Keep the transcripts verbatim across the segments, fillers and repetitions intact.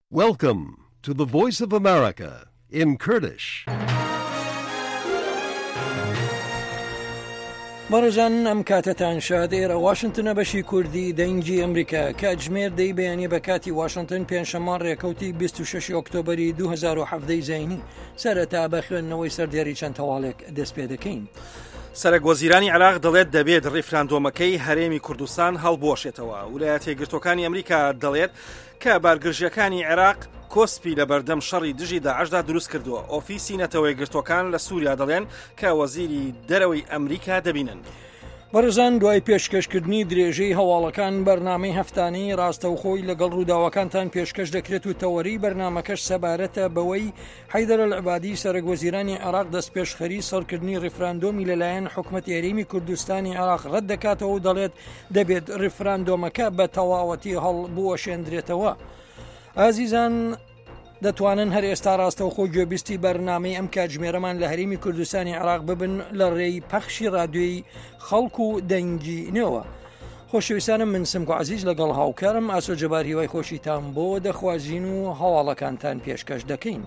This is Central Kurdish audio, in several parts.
Welcome to the Voice of America in Kurdish. بەڕێزان ئەم کاتتان شاد ئێرە واشنگتنە بەشی کوردی دەنگی ئەمریکا کاتژمێر دەی بەیانی بە کاتی واشنگتن پێنجشەممە ڕێکەوتی بیست و شەش ئۆکتۆبەری دوو هەزار و هەڤدە زینی سەرەتا بە خوێندنەوەی سەردێری چەند تەواڵێک دەست پێ دەکەین. سەرۆک وەزیرانی عێراق دەڵێت دەبێت ڕیفراندۆمەکەی هەرێمی کوردستان هەڵبۆشێتەوە. ویلایەتە یەکگرتووەکانی ئەمریکا دەڵێت کە بارگرژیەکانی عێراق کۆسپی لە بەردەم شەڕی دژی داعشدا دروست کردووە. ئۆفیسی نەتەوە یەکگرتووەکان لە سووریا دەڵێن کە وەزیری دەرەوەی ئەمریکا دەبینن. بەڕێزان دوای پێشکەشکردنی درێژەی هەواڵەکان بەرنامەی هەفتانەی ڕاستەوخۆی لەگەڵ ڕووداوەکانتان پێشکەش دەکرێت و تەوەری بەرنامەکەش سەبارەتە بەوەی حەیدەر العبادی سەرۆک وەزیرانی عێراق دەست پێشخەری سەرکردنی ڕیفراندۆمی لەلایەن حکومەتی هەرێمی کوردستانی عێراق ڕەت دەکاتەوە و دەڵێت دەبێت ڕیفراندۆمەکە بە تەواوەتی هەڵ بوەشێندرێتەوە. ئازیزان دەتوانن هەر ئێستا ڕاستەوخۆ گوێبیستی بەرنامەی ئەم کاتژمێرەمان لە هەرێمی کوردستانی عێراق ببن لە ڕێی پەخشی ڕادیۆی خەڵک و دەنگی نێوە. خۆشەویستانم من سمک و عەزیز لەگەڵ هاوکارم ئاسۆ جەبار هیوای خۆشیتان بۆ دەخوازین و هەواڵەکانتان پێشکەش دەکەین.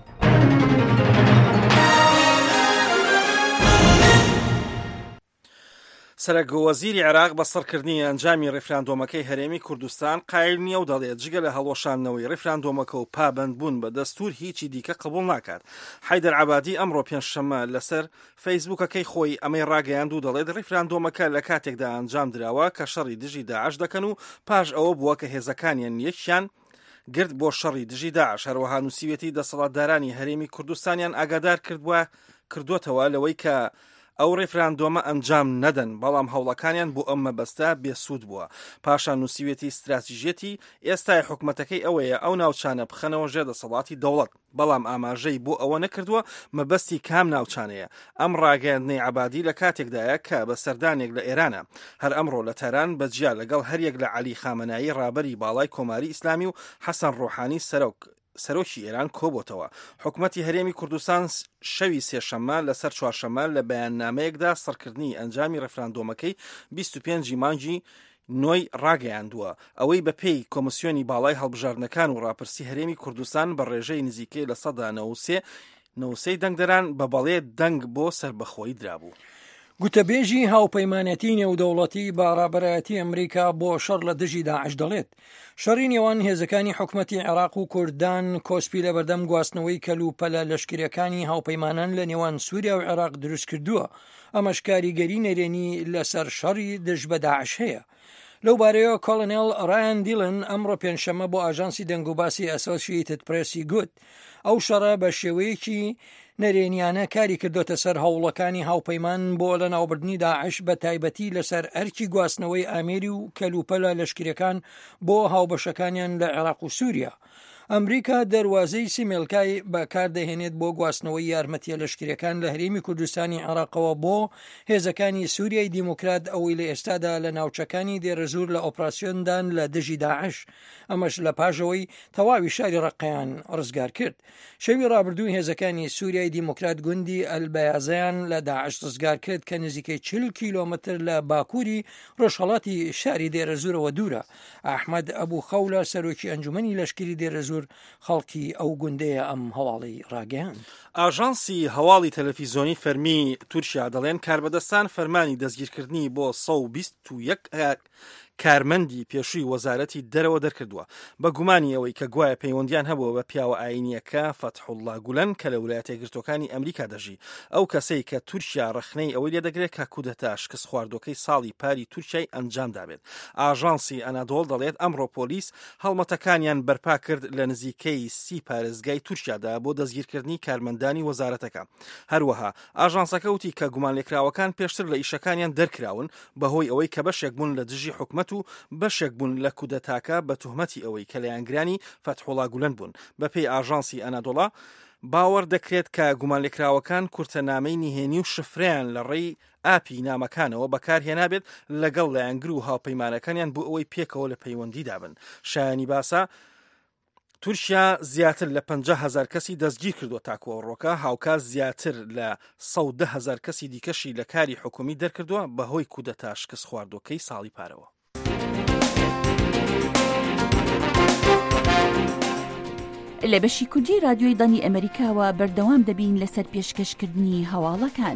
سەرۆک وەزیری عێراق بە سەرکردنی ئەنجامی ڕیفراندۆمەکەی هەرێمی کوردستان قایل نییە و دەڵێت جگە لە هەڵۆشانەوەی ڕیفراندۆمەکە و پابەندبوون بە دەستور هیچی دیکە قبول ناکات. حەیدەر عەبادی ئەمڕۆ پێنجشەممە لەسەر فەیسبووکەکەی خۆی ئەمەی ڕاگەیاند و دەڵێت ڕیفراندۆمەکە لە کاتێکدا ئەنجام دراوە کە شەڕی دژی داعش دەکەن و پاش ئەوە بووە کە هێزەکانیان یەکیان گرت بۆ شەڕی دژی داعش. هەروەها نووسیوێتی دەسەڵاتدارانی هەرێمی کوردستانیان ئاگادار کردووە کردوتەوە لەوەی کە ئەو ڕیفراندۆمە ئەنجام نەدەن، بەڵام هەوڵەکانیان بۆ ئەم مەبەستە بێسوود بووە. پاشان نووسیوێتی استراتیژیەتی ئێستای حکومەتەکەی ئەوەیە ئەو ناوچانە بخەنەوە ژێر دەسەڵاتی دەوڵەت، بەڵام ئاماژەی بۆ ئەوە نەکردووە مەبەستی کام ناوچانەیە. ئەم ڕاگەیاندنەی عەبادی لە کاتێکدایە کە بە سەردانێک لە ئێرانە. هەر ئەمڕۆ لە تەران بەجیا لەگەڵ هەریەک لە عەلی خامنایی ڕابەری باڵای کۆماری ئیسلامی و حەسەن ڕۆحانی سەرۆک سەرۆکی ئێران کۆبووتەوە. حکومەتی هەرێمی کوردستان شەوی سێشەممە لەسەر چوارشەممە لە بەیاننامەیەکدا سەرکردنی ئەنجامی ڕیفراندۆمەکەی بیست و پێنجی مانگی نۆی ڕاگەیاندووە. ئەوەی بە پێی کۆمسیۆنی باڵای هەڵبژاردنەکان و ڕاپرسی هەرێمی کوردستان بە ڕێژەی نزیکەی لە سەدا نەوسێ دەنگدەران بە بەڵێ دەنگ بۆ سربەخۆیی درابوو. گوتەبێژی هاوپەیمانەتی نێودەوڵەتی بەڕابەرایەتی ئەمریکا بۆ شەڕ لە دژی داعش دەڵێت شەڕی نێوان هێزەکانی حکومەتی عێراق و کوردان کۆسپی لە بەردەم گواستنەوەی کەلوپەلە لەشکریەکانی هاوپەیمانان لە نێوان سووریا و عێراق دروست کردووە. ئەمەش کاریگەری نەرێنی لەسەر شەڕی دژ بە داعش هەیە. لەو بارەیەوە کۆڵنێل ڕایان دیلن ئەمڕۆ پێنجشەممە بۆ ئاژانسی دەنگ و باسی ئەسۆسیێتد پرێسی گوت ئەو شەڕە بە شێوەیەکی نەرێنیانە کاری کردوتە سەر هەوڵەکانی هاوپەیمان بۆ لە ناوبردنی داعش بە تایبەتی لەسەر ئەرکی گواستنەوەی ئامێری و کەلوپەلە لەشکریەکان بۆ هاوبەشەکانیان لە عێراق و سووریا. ئەمریکا دەواازەی سیمێلکای بەکاردەهێنێت بۆ گواستنەوەی یارمەتیە لەشکریەکان لە هەرێمی کوردستانی عێراقەوە بۆ هێزەکانی سووریای دیموکرات ئەوەی لە ئێستادا لە ناوچەکانی دێرەزور لە ئۆپراسیۆندان لە دژی داعش، ئەمەش لە پاژەوەی تەواوی شاری ڕقەیان ڕزگار کرد. شەوی ڕابردوو هێزەکانی سووریای دیموکرات گوندی ئەلبەیازیان لە داعش ڕزگار کرد کە نزیکەی چل کیلۆمەتر لە باکووری ڕۆژهەڵاتی شاری دێرەزورەوە دوورە. ئەحمەد ئەبوو خەولە سەرۆکی ئەنجومەنی لەشکری دێرەزور خەڵکی ئەو گوندەیە ئەم هەواڵی ڕاگەیاند. ئاژانسی هەواڵی تەلەڤیزۆنی فەرمی تورکیا دەڵێن کاربەدەستان فەرمانی دەستگیرکردنی بۆ سەد و بیست و یەک کارمەندی پێشووی وەزارەتی دەرەوە دەرکردووە بە گومانی ئەوەی کە گوایە پەیوەندیان هەبووە بە پیاوە ئاینیەکە فەتحوڵڵا گولەن کە لە ویلایەتە یەکگرتووەکانی ئەمریکا دەژی. ئەو کەسەی کە تورکیا ڕخنەی ئەوەی لێ دەگرێت کە کودەتا شکست خواردۆکەی ساڵی پاری تورکیای ئەنجام دابێت. ئاژانسی ئەنادۆڵ دەڵێت ئەمڕۆ پۆلیس هەڵمەتەکانیان بەرپا کرد لە نزیکەی سی پارێزگای تورکیادا بۆ دەستگیرکردنی کارمەندانی وەزارەتەکە. هەروەها ئاژانسەکە وتی کە گومانلێکراوەکان پێشتر لە ئیشەکانیان دەرکراون بەهۆی ئەوەی کە بەشێک بوون لە دژی حکومەت و بەشێک بوون لە کودەتاکە بە توهمەتی ئەوەی کە لایەنگرانی فەتحوڵڵا گولەن بوون. بەپێی ئاژانسی ئەنادۆڵا باوەڕ دەکرێت کە گومانلێکراوەکان کورتەنامەی نهێنی و شفرەیان لە ڕێی ئاپی نامەکانەوە بەکارهێنابێت لەگەڵ لایەنگر و هاوپەیمانەکانیان بۆ ئەوەی پێکەوە لە پەیوەندی دابن. شایانی باسا تورکیا زیاتر لە پەنجا هەزار کەسی دەستگیر کردووە تاکووە ڕۆکە، هاوکات زیاتر لە سەد و دە هەزار کەسی دیکەشی لە کاری حکومی دەرکردووە بەهۆی کودەتا شکست خواردۆکەی ساڵی پارەوە. لە بەشی کوردی رادیۆی دەنگی ئەمریکاوە بەردەوام دەبین لەسەر پێشکەشکردنی هەواڵەکان.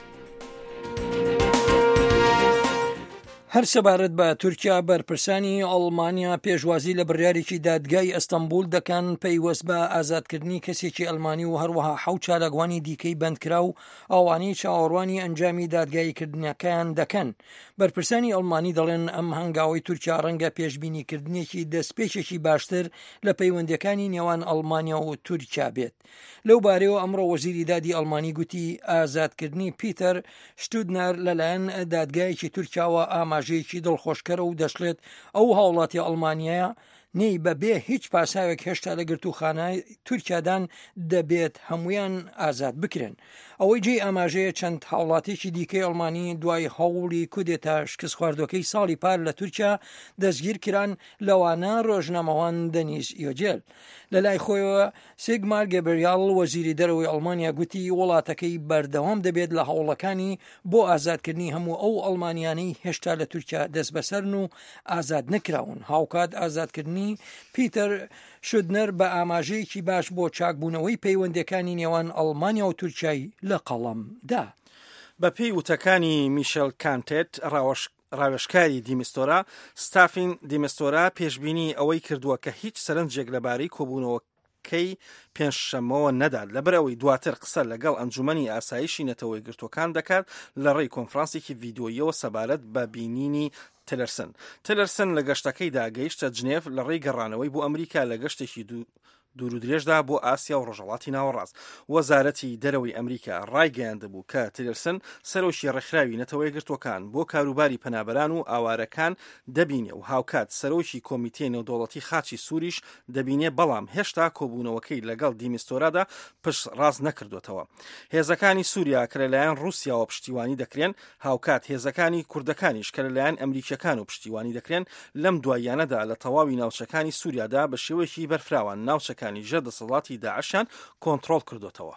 هەر سەبارەت بە تورکیا بەرپرسانی ئەڵمانیا پێشوازی لە بڕیارێکی دادگای ئەستەمبول دەکەن پەیوەست بە ئازادکردنی کەسێکی ئەلمانی و هەروەها حەوت چالاکوانی دیکەی بەندکرا و ئەوانەی چاوەڕوانی ئەنجامی دادگاییکردنەکەیان دەکەن. بەرپرسانی ئەڵمانی دەڵێن ئەم هەنگاوی تورکیا ڕەنگە پێشبینیکردنێکی دەستپێچێکی باشتر لە پەیوەندەکانی نێوان ئەڵمانیا و تورکیا بێت. لەو بارەوە ئەمڕۆ وەزیری دادی ئەڵمانی گوتی ئازادکردنی پیتەر شتودنەر لەلایەن دادگایەکی تورکیاوە ئاماژەیەکی دڵخۆشکەرە و دەشڵێت ئەو هاوڵاتی ئەڵمانیایە نەی بەبێ هیچ پاساوێک هێشتا لە گرتوخانەی تورکیادان دەبێت هەمویان ئازاد بکرێن. ئەوەی جێ ئاماژەیە چەند هاوڵاتێکی دیکەی ئەڵمانی دوای هەوڵی کودێتە شکست خواردوەکەی ساڵی پار لە تورکیا دەستگیر کران لەوانە ڕۆژنامەوان دەنیس ئیۆجێل. لە لای خۆیەوە سیگمار گەبریال وەزیری دەرەوەی ئەڵمانیا گوتی وڵاتەکەی بەردەوام دەبێت لە هەوڵەکانی بۆ ئازادکردنی هەموو ئەو ئەڵمانیانەی هێشتا لە تورکیا دەست بەسەرن و ئازاد نەکراون. هاوکات ئازادکردنی پیتەر شودنەر بە ئاماژەیەکی باش بۆ چاکبوونەوەی پەیوەندەکانی نێوان ئەڵمانیا و تورکیای لە قەڵەمدا. بە پێی وتەکانی میشل کانتێت ڕاوەش ڕاوێژکاری دیمستۆرا ستافین دیمستۆرا پێشبینی ئەوەی کردووە کە هیچ سەرنجێک لەبارەی کۆبوونەوەکەی پێنجشەمەوە نەدات لەبەرەوەی دواتر قسە لەگەڵ ئەنجومەنی ئاسایشی نەتەوەی گرتوەکان دەکات لە ڕێی کۆنفرانسێکی ڤیدۆییەوە سەبارەت بە بینینی تلەرسن. تلەرسن لە گەشتەکەیدا گەیشتە جنێڤ لە ڕێی گەڕانەوەی بۆ ئەمریکا لە گەشتێکی دوو دوور و درێژدا بۆ ئاسیا و ڕۆژهەڵاتی ناوەڕاست. وەزارەتی دەرەوەی ئەمریکا ڕایگەیاندەبوو کە تلەرسن سەرۆکی ڕێکخراوی نەتەوەی گرتوەکان بۆ کاروباری پەنابەران و ئاوارەکان دەبینێ و هاوکات سەرۆکی کۆمیتەی نێودەوڵەتی خاچی سووریش دەبینێ، بەڵام هێشتا کۆبوونەوەکەی لەگەڵ دیمستۆرادا پشت ڕاست نەکردوێتەوە. هێزەکانی سووریا کە لەلایەن رووسیاوە پشتیوانی دەکرێن، هاوکات هێزەکانی کوردەکانیش کە لەلایەن ئەمریکیەکان و پشتیوانی دەکرێن، لەم دواییانەدا لە تەواوی ناوچەکانی سووریادا بە شێوەیەکی بەرفراوان ناوچەکانی ژە دەسەڵاتی داعشیان کۆنتڕۆڵ کردوێتەوە.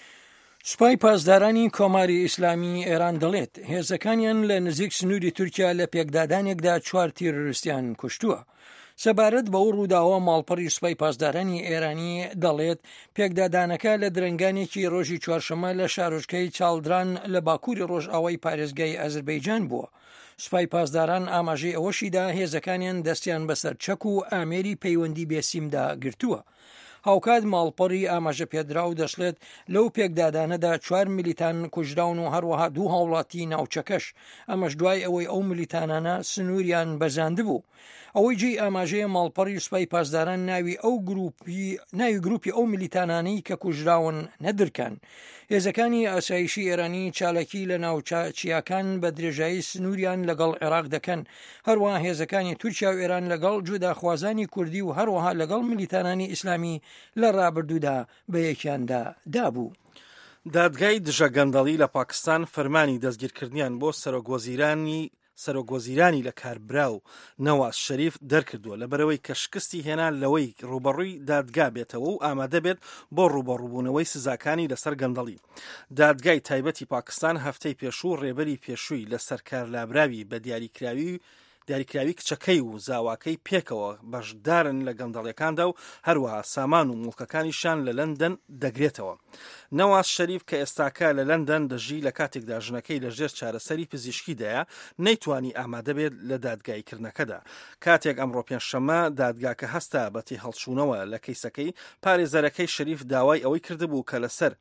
سوپای پاسدارانی کۆماری ئیسلامی ئێران دەڵێت هێزەکانیان لە نزیک سنووری تورکیا لە پێکدادانێکدا چوار تیرۆریستیان کوشتووە. سەبارەت بە ئەو ڕووداوە ماڵپەڕی سوپای پاسدارانی ئێرانی دەڵێت پێکدادانەکە لە درەنگانێکی ڕۆژی چوارشەمە لە شارۆچکەی چاڵدران لە باکووری ڕۆژئاوای پارێزگای ئەزەربەیجان بووە. سوپای پاسداران ئاماژەی ئەوەشیدا هێزەکانیان دەستیان بەسەر چەک و ئامێری پەیوەندی بێسیمدا گرتووە. هاوکات ماڵپەڕی ئاماژە پێدرا و دەشڵێت لەو پێکدادانەدا چوار میلیتان کوژراون و هەروەها دوو هاوڵاتی ناوچەکەش، ئەمەش دوای ئەوەی ئەو میلیتانانە سنووریان بەزاندبوو. ئەوەی جێی ئاماژەیە ماڵپەڕی سوپای پاسداران ناوی ئەو گروپی ناوی گروپی ئەو میلیتانانەی کە کوژراون نەدرکان. هێزەکانی ئاسایشی ئێرانی چالاکی لە ناوچەکان بە درێژایی سنووریان لەگەڵ عێراق دەکەن. هەروەها هێزەکانی تورکیا و ئێران لەگەڵ جوداخوازانی کوردی و هەروەها لەگەڵ میلیتانانی ئیسلامی لە ڕابردوودا بە یەکیاندا دابوو. دادگای دژە گەندەڵی لە پاکستان فەرمانی دەستگیرکردنیان بۆ سەرۆکوەزیرانی سەرۆکوەزیرانی لە کاربرا و نەواز شەریف دەرکردووە لەبەرەوەی کە شکستی هێنا لەوەی ڕوبەڕووی دادگا بێتەوە و ئامادە بێت بۆ ڕوبەڕووبوونەوەی سزاکانی لەسەر گەندەڵی. دادگای تایبەتی پاکستان هەفتەی پێشوو ڕێبەری پێشووی لە سەرکارلابراوی بە دیاریکراوی دیاریکراوی کچەکەی و زاواکەی پێکەوە بەشدارن لە گەندەڵیەکاندا و هەروەها سامان و موڵکەکانیشان لە لەندەن دەگرێتەوە. نەواز شەریف کە ئێستاکە لە لەندەن دەژی لە کاتێکدا ژنەکەی لە ژێر چارەسەری پزیشکیدایە نەیتوانی ئامادە بێت لە دادگایکردنەکەدا. کاتێک ئەمڕۆ پێنجشەممە دادگاکە هەستا بەتی هەڵچوونەوە لە کەیسەکەی، پارێزەرەکەی شەریف داوای ئەوەی کردبوو کە لەسەر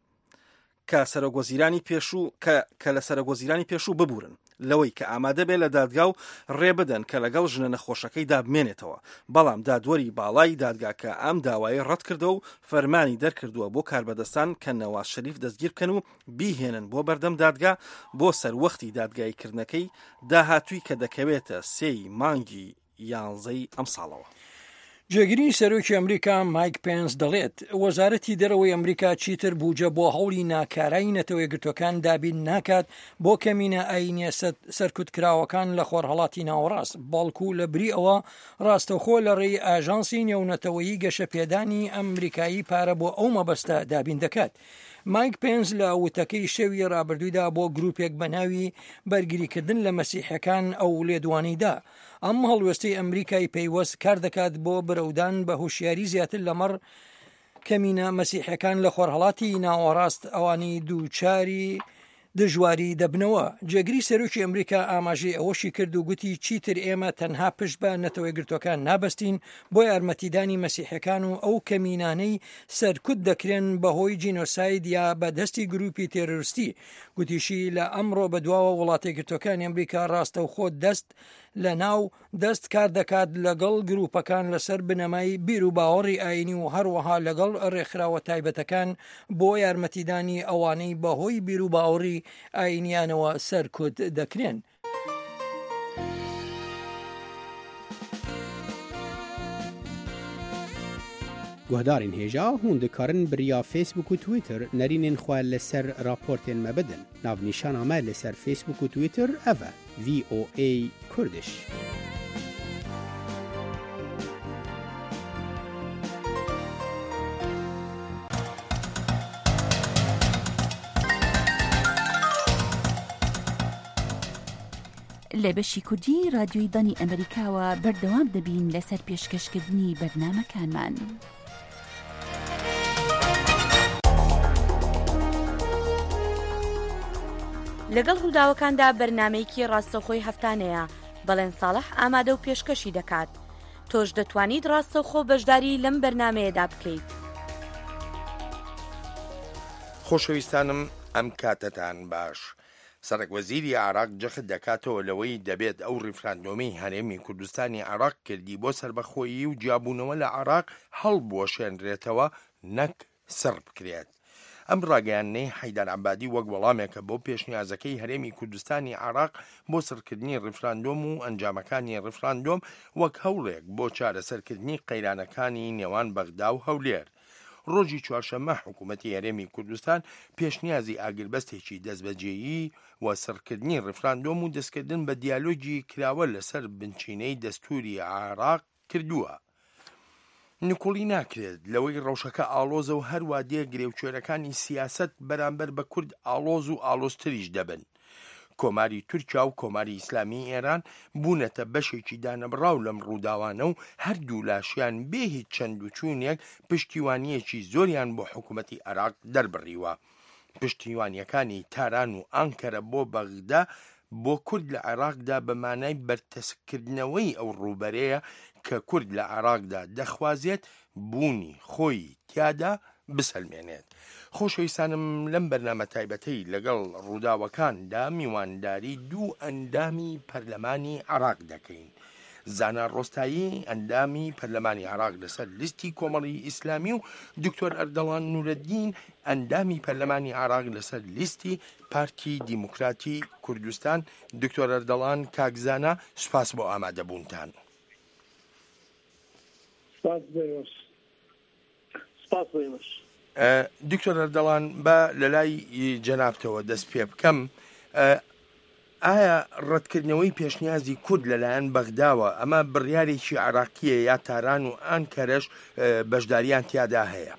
کە سەرۆکوەزیرانی پێشوو کە لە سەرۆکوەزیرانی پێشوو ببورن لەوەی کە ئامادە بێت لە دادگا و ڕێ بدەن کە لەگەڵ ژنە نەخۆشەکەیدا بمێنێتەوە. بەڵام دادوەری باڵای دادگاکە ئەم داوای ڕەت کردەوە و فەرمانی دەرکردووە بۆ کاربەدەستان کە نەواز شەریف دەستگیر بکەن و بیهێنن بۆ بەردەم دادگا بۆ سەروەختی دادگایکردنەکەی داهاتووی کە دەکەوێتە سێی مانگی یانزەی ئەم ساڵەوە. جێگیری سەرۆکی ئەمریکا مایک پێنس دەڵێت وەزارەتی دەرەوەی ئەمریکا چیتر بووجە بۆ هەوڵی ناکارایی نەتەوەی گرتوەکان دابین ناکات بۆ کەمینە ئاینیە سەرکوتکراوەکان لە خۆرهەڵاتی ناوەڕاست، بەڵکو لە بری ئەوە ڕاستەوخۆ لە ڕێی ئاژانسی نێونەتەوەیی گەشەپێدانی ئەمریکایی پارە بۆ ئەو مەبەستە دابین دەکات. مایک پێنس لە وتەکەی شەوی ڕابردوودا بۆ گروپێک بەناوی بەرگریکردن لە مەسیحەکان ئەو لێدوانیدا ئەم هەڵوێستەی ئەمریکای پەیوەست کار دەکات بۆ بەرەودان بە هوشیاری زیاتر لەمەڕ کەمینە مەسیحەکان لە خۆرهەڵاتی ناوەڕاست ئەوانی دووچاری دژواری دەبنەوە. جێگری سەرۆکی ئەمریکا ئاماژەی ئەوەشی کرد و گوتی چیتر ئێمە تەنها پشت بە نەتەوەی گرتوەکان نابەستین بۆ یارمەتیدانی مەسیحەکان و ئەو کەمینانەی سەرکوت دەکرێن بەهۆی جینۆساید یا بەدەستی گروپی تێرۆریستی. گوتیشی لە ئەمڕۆ بەدواوە وڵاتی گرتوەکانی ئەمریکا ڕاستە و خۆ دەست لە ناو دەست کار دەکات لەگەڵ گروپەکان لەسەر بنەمای بیر و باوەڕی ئاینی و هەروەها لەگەڵ ڕێکخراوە تایبەتەکان بۆ یارمەتیدانی ئەوانەی بەهۆی بیر و باوەڕی ئاینیانەوە سەرکوت دەکرێن. گوهدارین هێژا هون دikarin biriya Facebook û Twitter nerînên xwe li ser raportên me bidin. Navnîşana me li ser Facebook û Twitter ev e V O A Kurdish. لە بەشی کوردی رادیۆی دانی ئەمریکاوە بەردەوام دەبین لەسەر پێشکەشکردنی بەرنامەکانمان. لەگەڵ ڕووداوەکاندا بەرنامەیەکی ڕاستەوخۆی هەفتانەیە بەڵێن ساڵح ئامادە و پێشکەشی دەکات. تۆش دەتوانیت ڕاستەوخۆ بەشداری لەم بەرنامەیەدا بکەیت. خۆشەویستانم ئەم کاتتان باش. سەرۆکوەزیری عێراق جەخت دەکاتەوە لەوەی دەبێت ئەو ڕیفراندۆمی هەرێمی کوردستانی عێراق کردی بۆ سربەخۆیی و جیابوونەوە لە عێراق هەڵبوەشێنرێتەوە نەک سەر بکرێت. ئەم ڕاگەیانەی حەیدەر عەبادی وەک وەڵامێکە بۆ پێشنیازەکەی هەرێمی کوردستانی عێراق بۆ سەرکردنی ڕیفراندۆم و ئەنجامەکانی ڕیفراندۆم وەک هەوڵێک بۆ چارەسەرکردنی قەیرانەکانی نێوان بەغدا و هەولێر. ڕۆژی چوارشەممە حکوومەتی هەرێمی کوردستان پێشنیازی ئاگربەستێکی دەستبەجێیی و سەرکردنی ڕیفراندۆم و دەستکردن بە دیالۆجی کراوە لەسەر بنچینەی دەستوری عێراق کردووە. نکۆڵی ناکرێت لەوەی ڕەوشەکە ئاڵۆزە و هەروە دێ گرێوچۆرەکانی سیاست بەرامبەر بە کورد ئاڵۆز و ئاڵۆزتریش دەبن. کۆماری تورکیا و کۆماری ئیسلامی ئێران بوونەتە بەشێکی دانەبڕاو لەم ڕووداوانە و هەردوو لاشیان بێ هیچ چەند و چوونێک پشتیوانیەکی زۆریان بۆ حکوومەتی عێراق دەربڕیوە. پشتیوانیەکانی تاران و ئانکەرە بۆ بەغدا بۆ کورد لە عێراقدا بەمانای بەرتەسکردنەوەی ئەو ڕووبەرەیە کە کورد لە عێراقدا دەخوازێت بوونی خۆی تیادا بسەلمێنێت. خۆشەویستانم لەم بەرنامە تایبەتەی لەگەڵ ڕووداوەکاندا میوانداری دوو ئەندامی پەرلەمانی عێراق دەکەین. زانا ڕۆستایی ئەندامی پەرلەمانی عێراق لەسەر لیستی کۆمەڵی ئیسلامی و دکتۆر ئەردەڵان نورەدین ئەندامی پەرلەمانی عێراق لەسەر لیستی پارتی دیموکراتی کوردستان. دکتۆر ئەردەڵان کاکزانا سوپاس بۆ ئامادەبوونتان. دکتۆر ئەردەڵان بە لە لای جەنابتەوە دەست پێ بکەم. ئایا ڕەتکردنەوەی پێشنیازی کورد لەلایەن بەغداوە ئەمە بڕیارێکی عێراقیە یا تاران و ئانکەرەش بەشداریان تیادا هەیە؟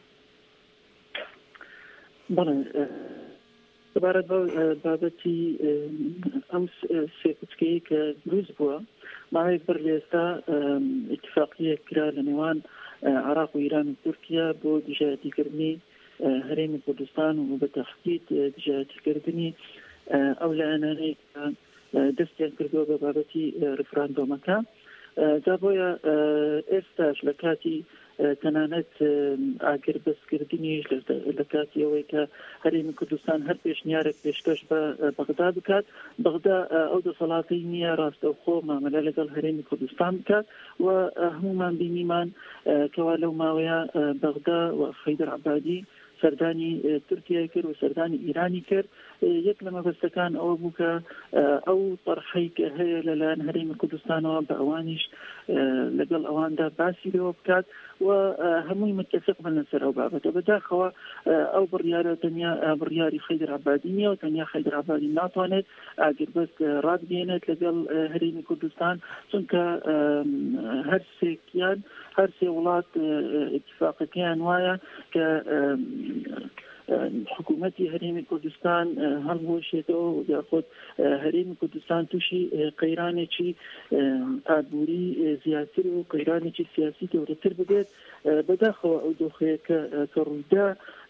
بەڵێ سەبارەت بە بابەتی ئەم سێکوچکەیە کە دروست بووە ماوەیەک بەر لە ئێستا ئیتفاقیەک کرا لە نێوان عێراق و ئیران و تورکیا بۆ دژایەتیکردنی هەرێمی کوردستان و بە تەحقیق دژایەتیکردنی ئەو لایەنانەی دەستیان کردووە بە بابەتی ڕیفراندۆمەکە. جا بۆیە ئێستاش لە کاتی تەنانەت ئاگربەستکردنیش لە کاتی ئەوەی کە هەرێمی کوردستان هەر پێشنیارێک پێشکەش بە بەغدا بکات، بەغدا ئەو دەسەڵاتی نییە ڕاستەوخۆ مامەلە لەگەڵ هەرێمی کوردستان بکات و هەمومان بینیمان کەوا لەو ماوەیە بەغدا و حەیدەر عەبادی سەردانی تورکیا کرد و سەردانی ئیرانی کرد. یەک لە مەبەستەکان ئەوە بوو کە ئەو طرحەی کە هەیە لەلایەن هەرێمی کوردستانەوە بە ئەوانیش لەگەڵ ئەواندا باسی لەوە بکات و هەمووی متفق بن لەسەر ئەو بابەتە. بەداخەوە ئەو بڕیارە تەنیا بڕیاری حەیدەر عەبادی نییە و تەنیا حەیدەر عەبادی ناتوانێت ئاگربەست ڕابگەێنێت لەگەڵ هەرێمی کوردستان، چونکە هەر سێکیان هەر سێ وڵات اتفاقەکەیان وایە کە حکوومەتی هەرێمی کوردستان هەڵبۆشێتەوە یاخود هەرێمی کوردستان تووشی قەیرانێکی ئابووری زیاتر و قەیرانێکی سیاسی گەورەتر ببێت بەداخەوە ئەو دۆخەیە کە ڕوویدا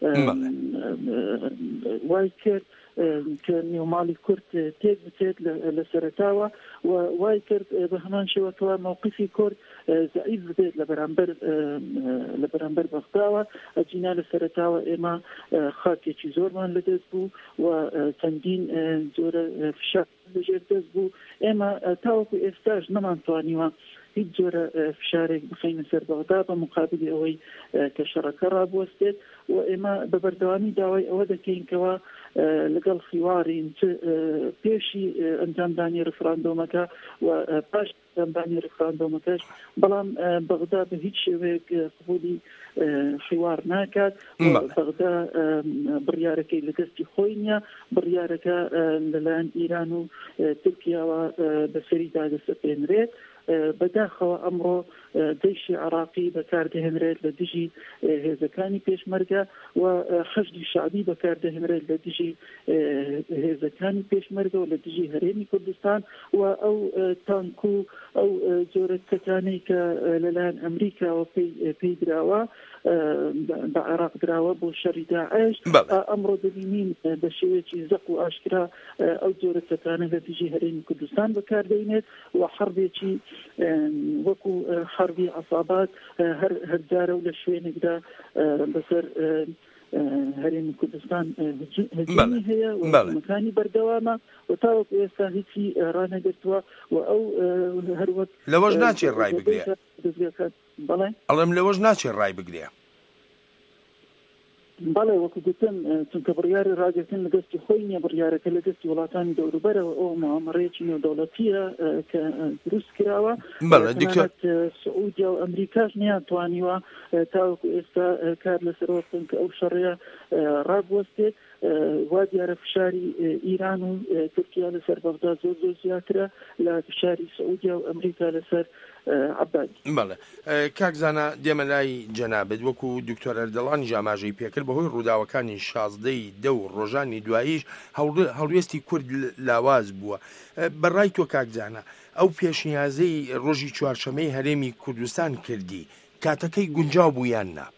وای کرد کە نێوماڵی کورد تێک بچێت لە سەرەتاوە و وای کرد بە هەمان شێوەکەوە مووقفی کورد ضعیف ببێت لە بەرامبەر لە بەرامبەر بەغداوە ئەجینا لە سەرەتاوە ئێمە خاکێکی زۆرمان لەدەست بوو و چەندین جۆرە فشار لەژێر دەست بوو ئێمە تاوەکو ئێستاش نەمانتوانیوە هیچ جۆرە فشارێک بخەینە سەر بەغدا بە مقابلی ئەوەی کە شەڕەکە ڕابوەستێت و ئێمە بە بەردەوامی داوای ئەوە دەکەینکەوە لەگەڵ خیوارین پێشی ئەنجامدانی ڕفراندۆمەکە و پاش ئەنجامدانی ڕفراندۆمەکەش بەڵام بەغدا بە هیچ شێوەیەک قبولی خیوار ناکات بەغدا بڕیارەکەی لە دەستی خۆی نییە بڕیارەکە لەلایەن ئیران و تورکیاوە بەسەریدا دەسەپێنرێت بەداخەوە ئەمڕۆ دەیشی عراقی بەکاردەهێنرێت لە دژی هێزەکانی پێشمەرگە و خەشتی شعبی بەکاردەهێنرێت لە دژی هێزەکانی پێشمەرگە و لە دژی هەرێمی کوردستان و ئەو تانکو ئەو جۆرە کەتانەی کە لەلایەن ئەمریکاوە پێی دراوە بە عێراق دراوە بۆ شەڕی داعش ئەمڕۆ دەبینین بە شێوەیەکی زەق و ئاشکرا ئەو جۆرە کەتانە لە دژی هەرێمی کوردستان بەکاردەهێنێت و حەربێکی وەکو حربی عصابات هەر هەرجارە و لە شوێنێکدا بەسەر هەرێمی کوردستان هەجومی هەیە و مەکانی بەردەوامە و تاوەکو ئێستا هیچی ڕانەگرتووە و ئەو هەروەک لەوەش ناچێت ڕای بگرێت بەڵێ ئەڵێم لەوەش ناچێت ڕای بگرێ بەڵێ وەکو گوتم چونکە بڕیاری ڕاگرتن لە دەستی خۆی نییە بڕیارەکە لە دەستی وڵاتانی دەوروبەرەوە ئەو مامەڕەیەکی نێودەوڵەتیە کە دروست کراوە سعودیا و ئەمریکاش نیانتوانیوە تاوەکو ئێستا کار لەسەرەوە بکەن کە ئەو شەڕەیە ڕابوەستێت وا دیارە فشاری ئیران و تورکیا لەسەر بەغدا زۆر زۆر زیاترە لە فشاری سعودیا و ئەمریکا لەسەر عبادی. بەڵێ کاکزانە دێمە لای جەنابێت وەکو دکتۆر ئەردەڵانی ژاماژەی پێکرد بەهۆی ڕووداوەکانی شازدەی دە و ڕۆژانی دواییش هەڵوێستی کورد لاواز بووە. بەڕای تۆ کاکزانە ئەو پێشنیازەی ڕۆژی چوارشەمەی هەرێمی کوردستان کردی کاتەکەی گونجاو بوو یان نا؟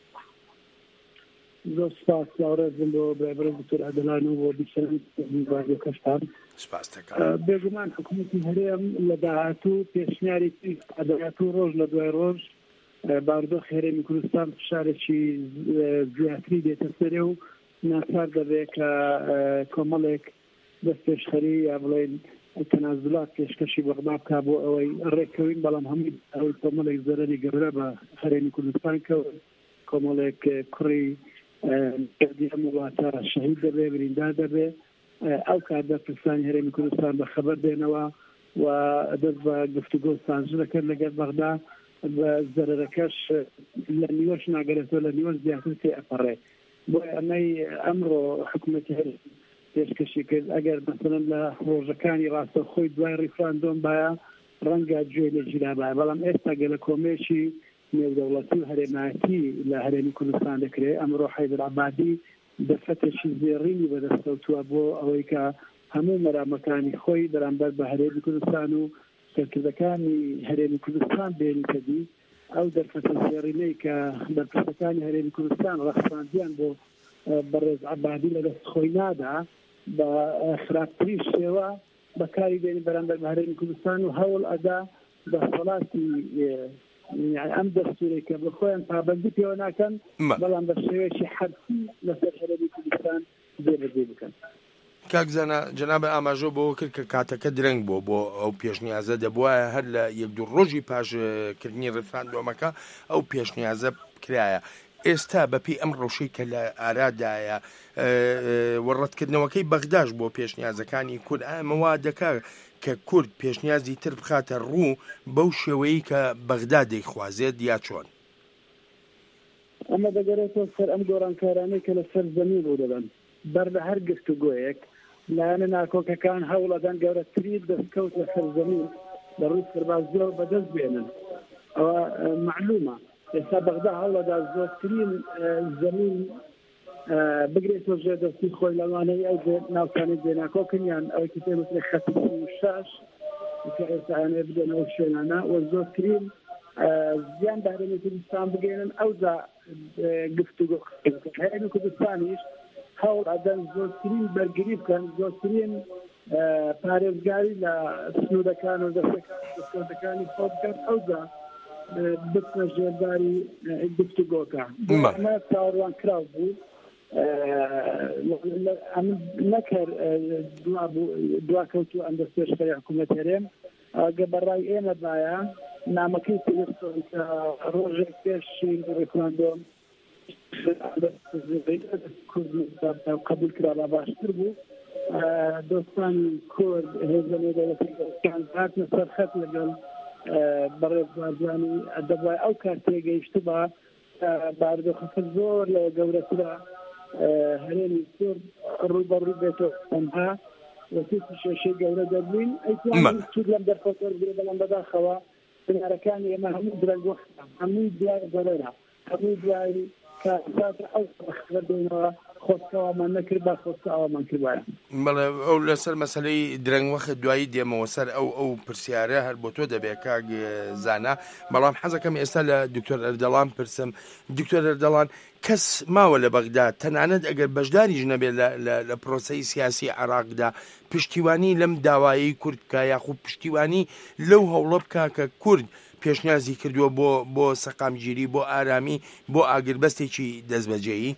زۆر سپاس لاوڕێزم بۆ برایبەرم دکتۆر ئەردەڵان و بۆ بیسەرانی کەشتان سپاس دەکەم. بێگومان حکوومەتی هەرێم لە داهاتوو پێشنیارێکی ئەدەهاتوو ڕۆژ لە دوای ڕۆژ باردۆخ هەرێمی کوردستان فشارێکی زیاتری دێتە سەرێ و ناچار دەبێت کە کۆمەڵێک دەست پێشخەری یا بڵێن تەنازلات پێشکەشی بەغدا بکا بۆ ئەوەی ڕێکەوین بەڵام هەموو ئەوەی کۆمەڵێک زەرەری گەورە بە هەرێمی کوردستان کەوت کۆمەڵێک کوڕی هەموو وڵاتە شەهید دەبێ بریندار دەبێ ئەو کات دەرپرسانی هەرێمی کوردستان بە خەبەر دێنەوە و دەست بە گفتوگۆ سانژەکەن لەگەڵ بەغدا بە زەرەرەکەش لە نیوەش ناگەرێتەوە لە نیوەش زیاتر تێ ئەپەڕێ بۆی ئەمەی ئەمڕۆ حکوومەتی هەرێم پێشکەشی کرد ئەگەر مەسەڵەن لە ڕۆژەکانی ڕاستەوخۆی دوای ڕیفراندۆم باە ڕەنگە گوێ لە ژیرا باە بەڵام ئێستا گەلە کۆمێشی نێودەوڵەتی و هەرێمایەتی لە هەرێمی کوردستان دەکرێت ئەمڕۆ حەیدر عەبادی دەفەتێکی زێڕینی بەدەستکەوتووە بۆ ئەوەی کە هەموو مەرامەکانی خۆی بەرامبەر بە هەرێمی کوردستان و سەرکردەکانی هەرێمی کوردستان بێنیتەدی ئەو دەرفەتە زێڕینەی کە دەرفەتەکانی هەرێمی کوردستان ڕەخساندیان بۆ بەڕێز عەبادی لەدەست خۆی نادا بە خراپترین شێوە بەکاری بێنی بەرامبەر بە هەرێمی کوردستان و هەوڵ ئەدا بە وڵاتی ئەم دەستورێک کە بە خۆیان پابەندی پێوە ناکەن بەڵام بە شێوەیەکی حەرفی لەسەر هەرێمی کوردستان جێبەجێ بکەن. کاکزانە جەنابە ئاماژۆ بۆ کرد کە کاتەکە درەنگ بۆ بۆ ئەو پێشنیازە دەبووە هەر لە یەک دوو ڕۆژی پاشکردنی ڕفراندۆمەکە ئەو پێشنیازە کرایە. ئێستا بەپی ئەم ڕۆژەی کە لە ئارادایە وەڕەتکردنەوەکەی بەغداش بۆ پێشنیازەکانی کورد ئەمەوا دەکات کە کورد پێشنیازی تر بخاتە ڕوو بەو شێوەیە کە بەغدا دەیخوازێت یا چۆن؟ ئەمە دەگەرێتەوە سەر ئەم گۆڕانکارانەی کە لە سەر زەمین ڕوو دەدەن بەر لە هەر گفتوگۆیەک لایەنە ناکۆکەکان هەوڵەدان گەورەترین دەستکەوت لە سەر زەمین لە ڕووی سەربازیەوە بەدەست بێنن. ئەوە معلومە ئێستا بەغدا هەوڵەدا زۆرترین زەمین بگرێتەوە ژێر دەستی خۆی لەوانەیە ئەو ناوچانەی جێناکۆکردیان ئەوەی پێوترێ خەتی و شاش کە ئێستاانێ بدەنەوە شوێنانە و زۆرترین زیان دارێنی کوردستان بگەێنن ئەودا گفتوگۆ هەرێمی کوردستانیش هەوڵ ئەدەن زۆرترین بەرگری بکەن زۆرترین پارێزگاری لە سنوورەکان و دەستەکانی خۆ بکەن ئەودا بچنە ژێرداری گفتوگۆکە ئەمە چاوەڕوان کراو بوو نەکرد دواکەوتو ئەم دەستێشخەری حکوومەت هەرێم ئەگە بەڕای ئێمە باە نامەکەی تلسۆن کە ڕۆژێک پێشی ڕێکۆمەندۆم قبول کرا باشتر بوو دۆستانی کورد هێزەنێ دەوڵەتەکان هاتنە سەرخەت لەگەڵ بەڕێزبازانی دەبای ئەو کار تێگەیشتە بە باردۆخەکە زۆر لە گەورەترە هەرێمی کورد ڕووبەڕوو بێتەوە تەنها وەسیسی شێشەی گەورە دەبووین ئەیتوانین چوت لەم دەرفەتەر بگرێ بەڵام بەداخەوە بنارەکانی ئێمە هەموو درەنگ وەختە هەمووی دوای زەرەرە هەمووی دوای کاتات ئەو بەختەر بینەوە خۆستەوامان نەکرد با خۆستە ئەومان کردوایە بەڵێ ئەو لەسەر مەسلەی درەنگ وەخت دوایی دێمەوە سەر ئەو ئەو پرسیارە هەر بۆ تۆ دەبێت کاک زانا بەڵام حەزەکەم ئێستا لە دکتۆر ئەردەڵان پرسم دکتۆر ئەردەڵان کەس ماوە لە بەغدا تەنانەت ئەگەر بەشداریش نەبێت لە پرۆسەی سیاسی عێراقدا پشتیوانی لەم داوایی کورد بکە یاخوود پشتیوانی لەو هەوڵە بکە کە کورد پێشنیازی کردووە بۆ بۆ سەقامگیری بۆ ئارامی بۆ ئاگربەستێکی دەستبەجێیی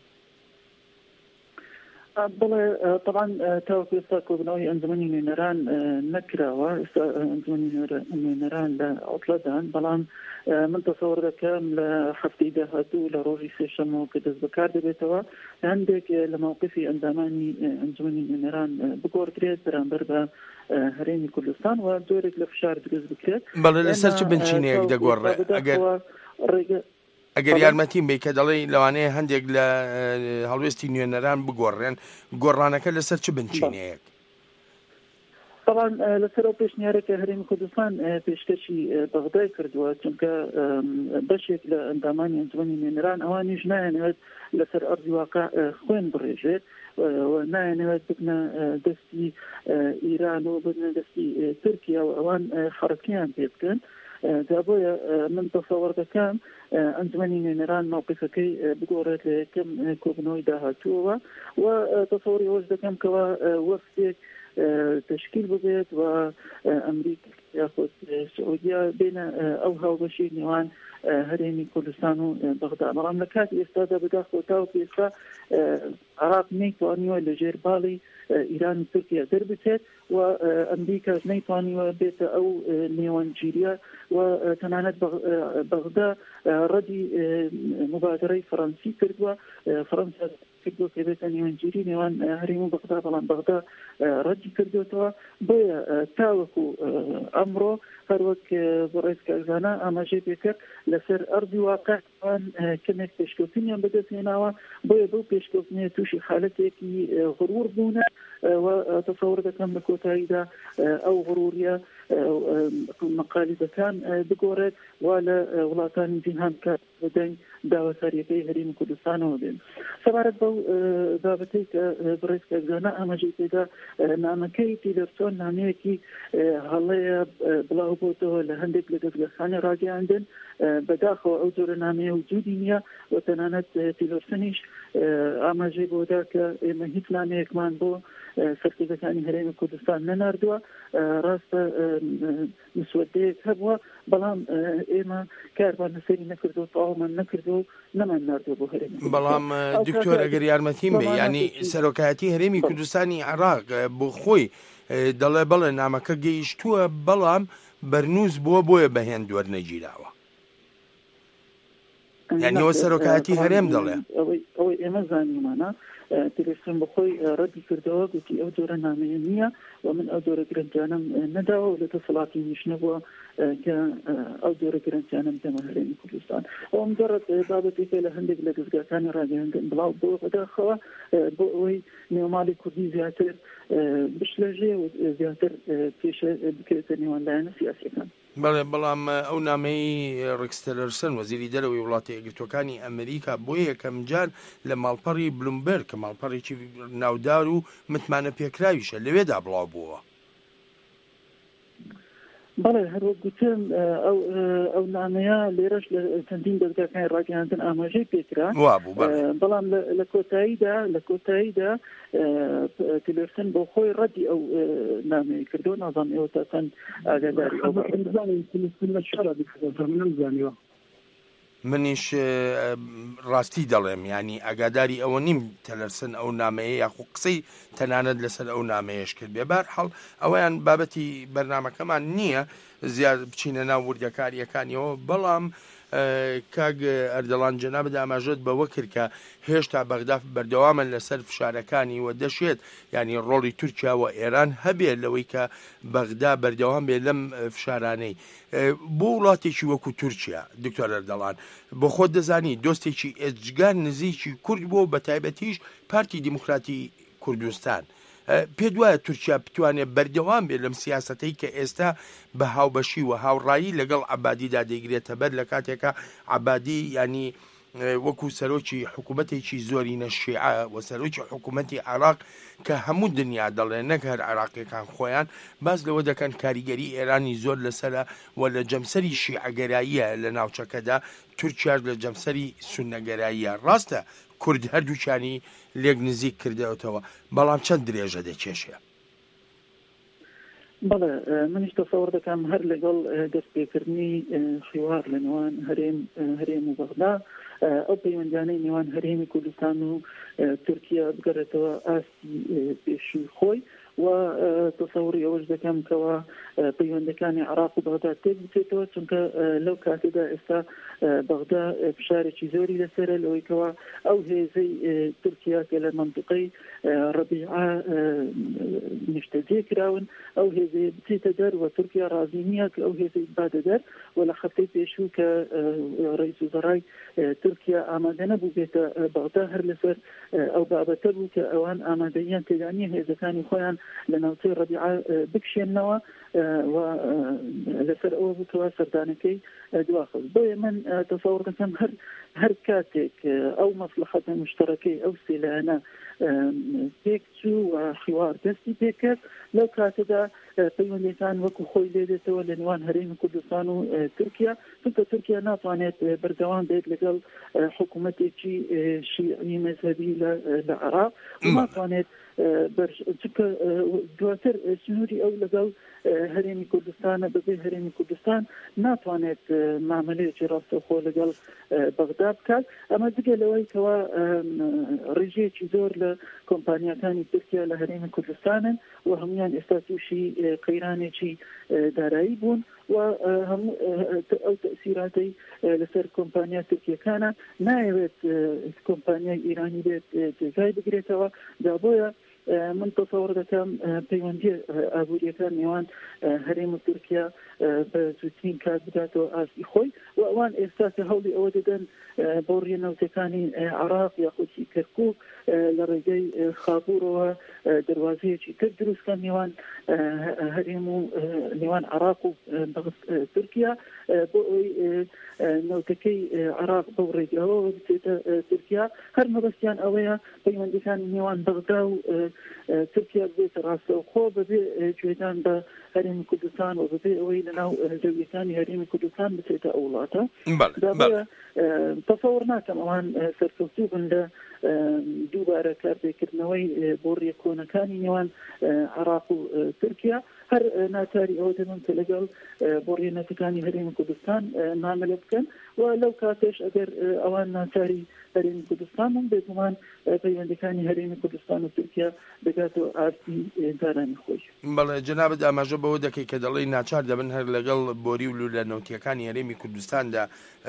بڵێ طبعا تاوەکو ئێستا کۆبنەوەی ئەنجومەنی نوێنەران نەکراوە ئێستا ئەنجومەنی نوێنەران لە ئەوتلەدان بەڵام من تەسەوەر دەکەم لە هەفتەی داهاتوو لە ڕۆژی سێشەمەوە کە دەست بەکار دەبێتەوە هەندێک لە مووقفی ئەندامانی ئەنجومەنی نوێنەران بگۆڕدرێت بەرامبەر بە هەرێمی کوردستان و جۆرێک لە فشار دروست بکرێت بەڵێ لەسەر چ بنچینەیەک دەگۆڕێت ئەگەر ئەگەر یارمەتیم بێ کە دەڵێ لەوانەیە هەندێک لە هەڵوێستی نوێنەران بگۆڕێن گۆڕانەکە لەسەر چ بنچینەیەک طبعا لەسەر ئەو پێشنیارێکە هەرێمی کوردستان پێشکەشی بەغدای کردووە چونکە بەشێک لە ئەندامانی ئەنجومەنی نوێنەران ئەوانیش نایەنێت لەسەر ئەرضی واقع خوێن بڕێژێت نایەنێت ببنە دەستی ئیران و ببنە دەستی تورکیا و ئەوان خەڕەکیان پێ بکەن دابۆیە من تەسەوەر دەکەم ئەنجومەنی نوێنەران مووقفەکەی بگۆڕێت لە یەکەم کۆبنەوەی داهاتووەوە و تەسەوەری ئەوەش دەکەم کەەوە وەفتێک تشکیل ببێت و ئەمریکا یاخود سعودیا بینە ئەو هاوبەشی نێوان هەرێمی کوردستان و بەغدا بەڵام لە کاتی ئێستادا بەداخەوە تاوەکو ئێستا عێراق نەیتوانیوە لە ژێر باڵی ئیران و تورکیا دەربچێت و ئەمریکا نەیتوانیوە بێتە ئەو نێوانگیریە و تەنانەت بەغدا ڕەدی مبادرەی فەڕەنسی کردووە فەڕەنسا کردووە کە بێتە نێوانگیری نێوان هەرێم و بەغدا بەڵام بەغدا ڕەدی کردوێتەوە بۆیە تاوەکو ئەمڕۆ هەروەک بەڕێزکە زانا ئاماژەی پێکرد لەسەر ئەرضی واقعان کەمێک پێشکەوتنیان بەدەستهێناوە بۆیە بەو پێشکەوتنیە تووشی حالەتێکی غرور بوونە و تەسەوەر دەکەم بە کۆتاییدا ئەو غروریە مەقالیدەکان بگۆڕێت و لە وڵاتانی جیهان کات بدەنگ داوەساریەکەی هەرێمی کوردستانەوە بێن سەبارەت بەو بابەتەی کە بڕێزکە زانا ئاماژەی پێدا نامەکەی تیلەرسۆن نامەیەکی هەڵەیە بڵاو بۆتەوە لە هەندێک لە دەستگاخانە ڕاگەیاندن بەداخەوە ئەو جۆرە نامەیە وجودی نییە و تەنانەت تیلەرسۆنیش ئاماژەی بۆدا کە ئێمە هیچ نامەیەکمان بۆ سەرکردەکانی هەرێمی کوردستان نەناردووە ڕاستە مسودەیەک هەبووە بەڵام ئێمە کارمان لەسەری نەکردو تەواومان نەکردو و نەمان ناردووە بۆ هەرێمی بەڵام دکتۆر ئەگەر یارمەتیم بێ ینی سەرۆکایەتی هەرێمی کوردستانی عێراق بۆ خۆی دەڵێ بەڵێ نامەکە گەیشتووە بەڵام بەرنووس بووە بۆیە بەهێن دووەرنەگیراوە یانیەوە سەرۆکایەتی هەرێم دەڵێ ئەوەی ئێمە زانیمانە تلفزیۆن بخۆی ڕەتی کردەوە گوتی ئەو جۆرە نامەیە نییە و من ئەو جۆرە گرنجانم نەداوە و لە دەسەڵاتی نیش نەبووە کە ئەو جۆرە گرنجانم دەمە هەرێمی کوردستان ئەو مجرد بابەتێکە لە هەندێک لە دەستگاکانی ڕاگەیاندن بڵاو بۆ بەداخەوە بۆ ئەوەی نێوماڵی کوردی زیاتر بشلەژێ و زیاتر پێشە بکرێتە نێوان لایەنە سیاسیەکان بەڵێ بەڵام ئەو نامەی ڕکستەلەرسن وەزیری دەرەوەی وڵاتی یەکگرتوەکانی ئەمریکا بۆ یەکەم جار لە ماڵپەڕی بلومبەرگ کە ماڵپەڕێکی ناودار و متمانە پێکراویشە لەوێدا بڵاو بووە. بەڵێ هەروە گوتم ئەو ئەو نامەیە لێرەش لە چەندین دەستگاکانی ڕاگەیاندن ئاماژەی پێکرا بەڵام لە کۆتاییدا لە کۆتاییدا تیلرسن بۆ خۆی ڕەدی ئەو نامەیە کردو نازانم ئێوە تاکەن ئاگاداری نەمزانیوە منیش ڕاستی دەڵێم ینی ئاگاداری ئەوە نیم تەلەرسن ئەو نامەیە یاخو قسەی تەنانەت لەسەر ئەو نامەیەش کرد بێ بەرحەڵ ئەویان بابەتی بەرنامەکەمان نییە زیاد بچینە ناو وردەکاریەکانیەوە بەڵام کاگ ئەردەڵان جەنابەت ئاماژەت بەوە کرد کە هێشتا بەغدا بەردەوامن لەسەر فشارەکانی و دەشێت ینی ڕۆڵی تورکیا و ئێران هەبێت لەوەی کە بەغدا بەردەوام بێت لەم فشارانەی بۆ وڵاتێکی وەکو تورکیا دکتۆر ئەردەڵان بۆ خۆت دەزانی دۆستێکی ئێجگار نزیکی کورد بۆ بە تایبەتیش پارتی دیموکراتی کوردستان پێ دوایە تورکیا بتوانێت بەردەوام بێت لەم سیاسەتەی کە ئێستا بە هاوبەشی و هاوڕایی لەگەڵ عەبادیدا دەیگرێتە بەر لە کاتێکە عەبادی ینی وەکو سەرۆکی حکوومەتێکی زۆری نەشیعە و سەرۆکی حکوومەتی عێراق کە هەموو دنیا دەڵێ نەک هەر عێراقیەکان خۆیان باز لەوە دەکەن کاریگەری ئێرانی زۆر لەسەرە و لە جەمسەری شیعەگەراییە لە ناوچەکەدا تورکیا لە جەمسەری سوننەگەراییە ڕاستە کورد هەردووچانی لێک نزیک کردەوەتەوە بەڵام چەند درێژە دەکێشێ. بەڵێ منیش تەسەوەر دەکەم هەر لەگەڵ دەستپێکردنی خوار لە نێوان هەرێم هەرێم و بەغدا ئەو پەیوەندیانەی نێوان هەرێمی کوردستان و تورکیا بگەڕێتەوە ئاستی پێشووی خۆی و تەسەوری ئەوەش دەکەم کەەوە پەیوەندەکانی عێراق و بەغدا تێک بچێتەوە چونکە لەو کاتێدا ئێستا بەغدا فشارێکی زۆری لەسەرە لەوەی کەەوە ئەو هێزەی تورکیا کە لە منطقەی ڕەبیعە نیشتەجێ کراون ئەو هێزەیە بچێتە دەر و تورکیا ڕازی نییە کە ئەو هێزەی بادە دەر و لە خەفتەی پێشوو کە ڕئیس وزەڕای تورکیا ئامادە نەبوو بێتە بەغدا هەر لەسەر ئەو بابەتە بوو کە ئەوان ئامادەیان تێدا نیە هێزەکانی خۆیان لە ناوچەی ڕەبیعە بکشێننەوە و لەسەر ئەوە بووکەوە سەردانەکەی دواخست بۆیە من تەسەوڕ دەکەم هەر هەر کاتێک ئەو مەسلحەتە مشتەرەکەی ئەو سێلایەنە پێک چوو و خوار دەستی پێکرد لەو کاتەدا پەیوەندیەکان وەکو خۆی لێدێتەوە لە نێوان هەرێمی کوردستان و تورکیا چونکە تورکیا ناتوانێت بەردەوام بێت لەگەڵ حکوومەتێکی شیعی مەذهبی لە عێراق ناتوانێت چونکە دواتر سنووری ئەو لەگەڵ هەرێمی کوردستانە بەبێ هەرێمی کوردستان ناتوانێت مامەلەیەکی ڕاستەوخۆ لەگەڵ بەغدا بکات ئەمە جگە لەوەی کەوا ڕێژەیەکی زۆر لە کۆمپانیەکانی تورکیا لە هەرێمی کوردستانن و هەمویان ئێستا تووشی قەیرانێکی دارایی بوون و هەموو ئەو تەسیراتەی لەسەر کۆمپانیا تورکیەکانە نایەوێت کۆمپانیای ئیرانی بێت جێگای بگرێتەوە دا بۆیە من تەسەوڕ دەکەم پەیوەندی ئابووریەکان نێوان هەرێم و تورکیا بە زووترین کات بداتەوە ئاستی خۆی و ئەوان ئێستا کە هەوڵی ئەوە دەدەن بۆ ڕێنەوتەکانی عێراق یاخودی کەرکووک لە ڕێگەی خابوورەوە دەواازەیەکی تر دروستکە نێوان هەرێم و نێوان عێراق و تورکیا بۆ ئەوی نەوتەکەی عێراق بەو ڕێگاوەوە بچێتە تورکیا هەر مەبەستیان ئەوەیە پەیوەندیەکانی نێوان بەغدا و تورکیا بێتە ڕاستەوخۆ بەبێ گوێدان بە هەرێمی کوردستان و بەبێ ئەوەی لەناو زەویەکانی هەرێمی کوردستان بچێتە ئەو وڵاتە تەسەوڕ ناکەم ئەوان سەرکەوتوو بن لە دووبارە کارپێکردنەوەی بۆ ڕێکۆنەکانی نێوان عێراق و تورکیا هەر ناچاری ئەوە دەبن کە لەگەڵ بۆ ڕێنەتەکانی هەرێمی کوردستان مامەلە بکەن و لەو کاتێش ئەگەر ئەوان ناچاری هەرێمی کوردستان من بێگومان پەیوەندەکانی هەرێمی کوردستان و تورکیا دەگاتەوە ئاستی دارانی خۆی. بەڵێ جەنابەت ئاماژە بەوە دەکەی کە دەڵێی ناچار دەبن هەر لەگەڵ بۆری و لولەنەوتیەکانی هەرێمی کوردستاندا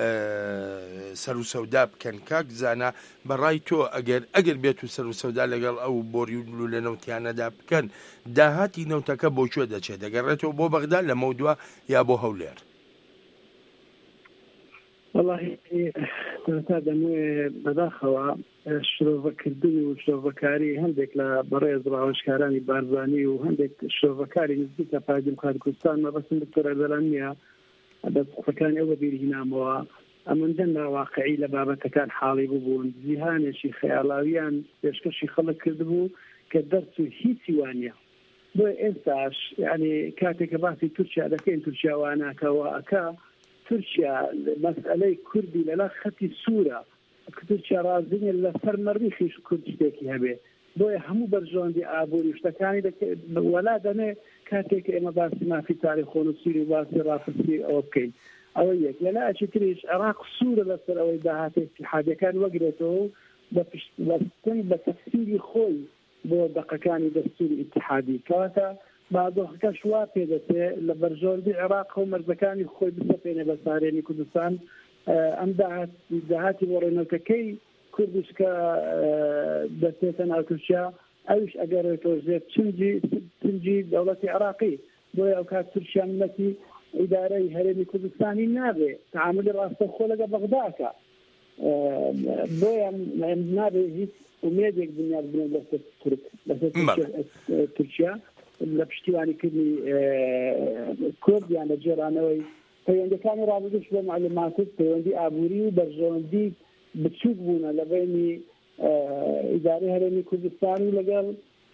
سەر و سەودا بکەن کاک زانە بەڕای تۆ ئەگەر ئەگەر بێت و سەر و سەودا لەگەڵ ئەو بۆری و لولەنەوتیانەدا بکەن داهاتی نەوتەکە بۆ کوێ دەچێت دەگەڕێتەوە بۆ بەغدا لە مەودووە یا بۆ هەولێر؟ والله تا دەموێ بەداخەوە شرۆڤەکردن و شرۆڤەکاری هەندێک لە بەڕێز ڕاوەشکارانی بارزانی و هەندێک شرۆڤەکاری نزیکە پای دموکراتی کوردستان مەبەستم دکتۆر ئەردەلان نییە دەستخەکانی ئەوە بیرهینامەوە ئەمەندە ناواقعی لە بابەتەکان حاڵی ببوون جیهانێکی خەیاڵاویان پێشکەشی خەڵک کردبوو کە دەرس و هیچی وانە بۆی ئێستاش یعنی کاتێککە باسی تورکیا دەکەین تورکیاواناکەوە ئەکا تورکیا مەسئلەی کوردی لەلا خەتی سوورە تورکیا ڕازنیە لە سەر مەریخیش کورد شتێکی هەبێ بۆیە هەموو بەرژۆندی ئابووری شتەکانی وەلا دەنێ کاتێک ئێمە باسی مافی تاریخ خۆنووسیری و باسی ڕاپرسی ئەوە بکەین ئەوە یەک لەلا ئەچی تریش عێراق سوورە لەسەر ئەوەی داهاتێ اتحادیەکان وەگرێتەوە بەپشتن بە تەفسیری خۆی بۆ دەقەکانی دەستوری اتحادی کەواتە بادۆخەکەش وا پێدەچێ لە بەرژۆردی عێراق و مەرزەکانی خۆی بسەپێنێ بە سارێنی کوردستان ئەم داهاتی بۆ ڕێنەوتەکەی کوردش کە دەچێتە ناو تورکیا ئەوش ئەگەڕێتەوە ژێر چنجی دەوڵەتی عێراقی بۆیە ئەو کات تورکیا ملەتی ئیدارەی هەرێمی کوردستانی نابێ تعاملی ڕاستەوخۆ لەگە بەغداکە بۆیە نابێ هیچ ومێدێک بنیاد بنێت لەسەر تورک لەسەر تورکیا لە پشتیوانیکردنی کورد یان لە جێرانەوەی پەیوەندەکانی ڕابردوش بە معلوماتت پەیوەندی ئابووری و بەرژەوەندی بچووک بوونە لە بینی ئیدارەی هەرێمی کوردستان و لەگەڵ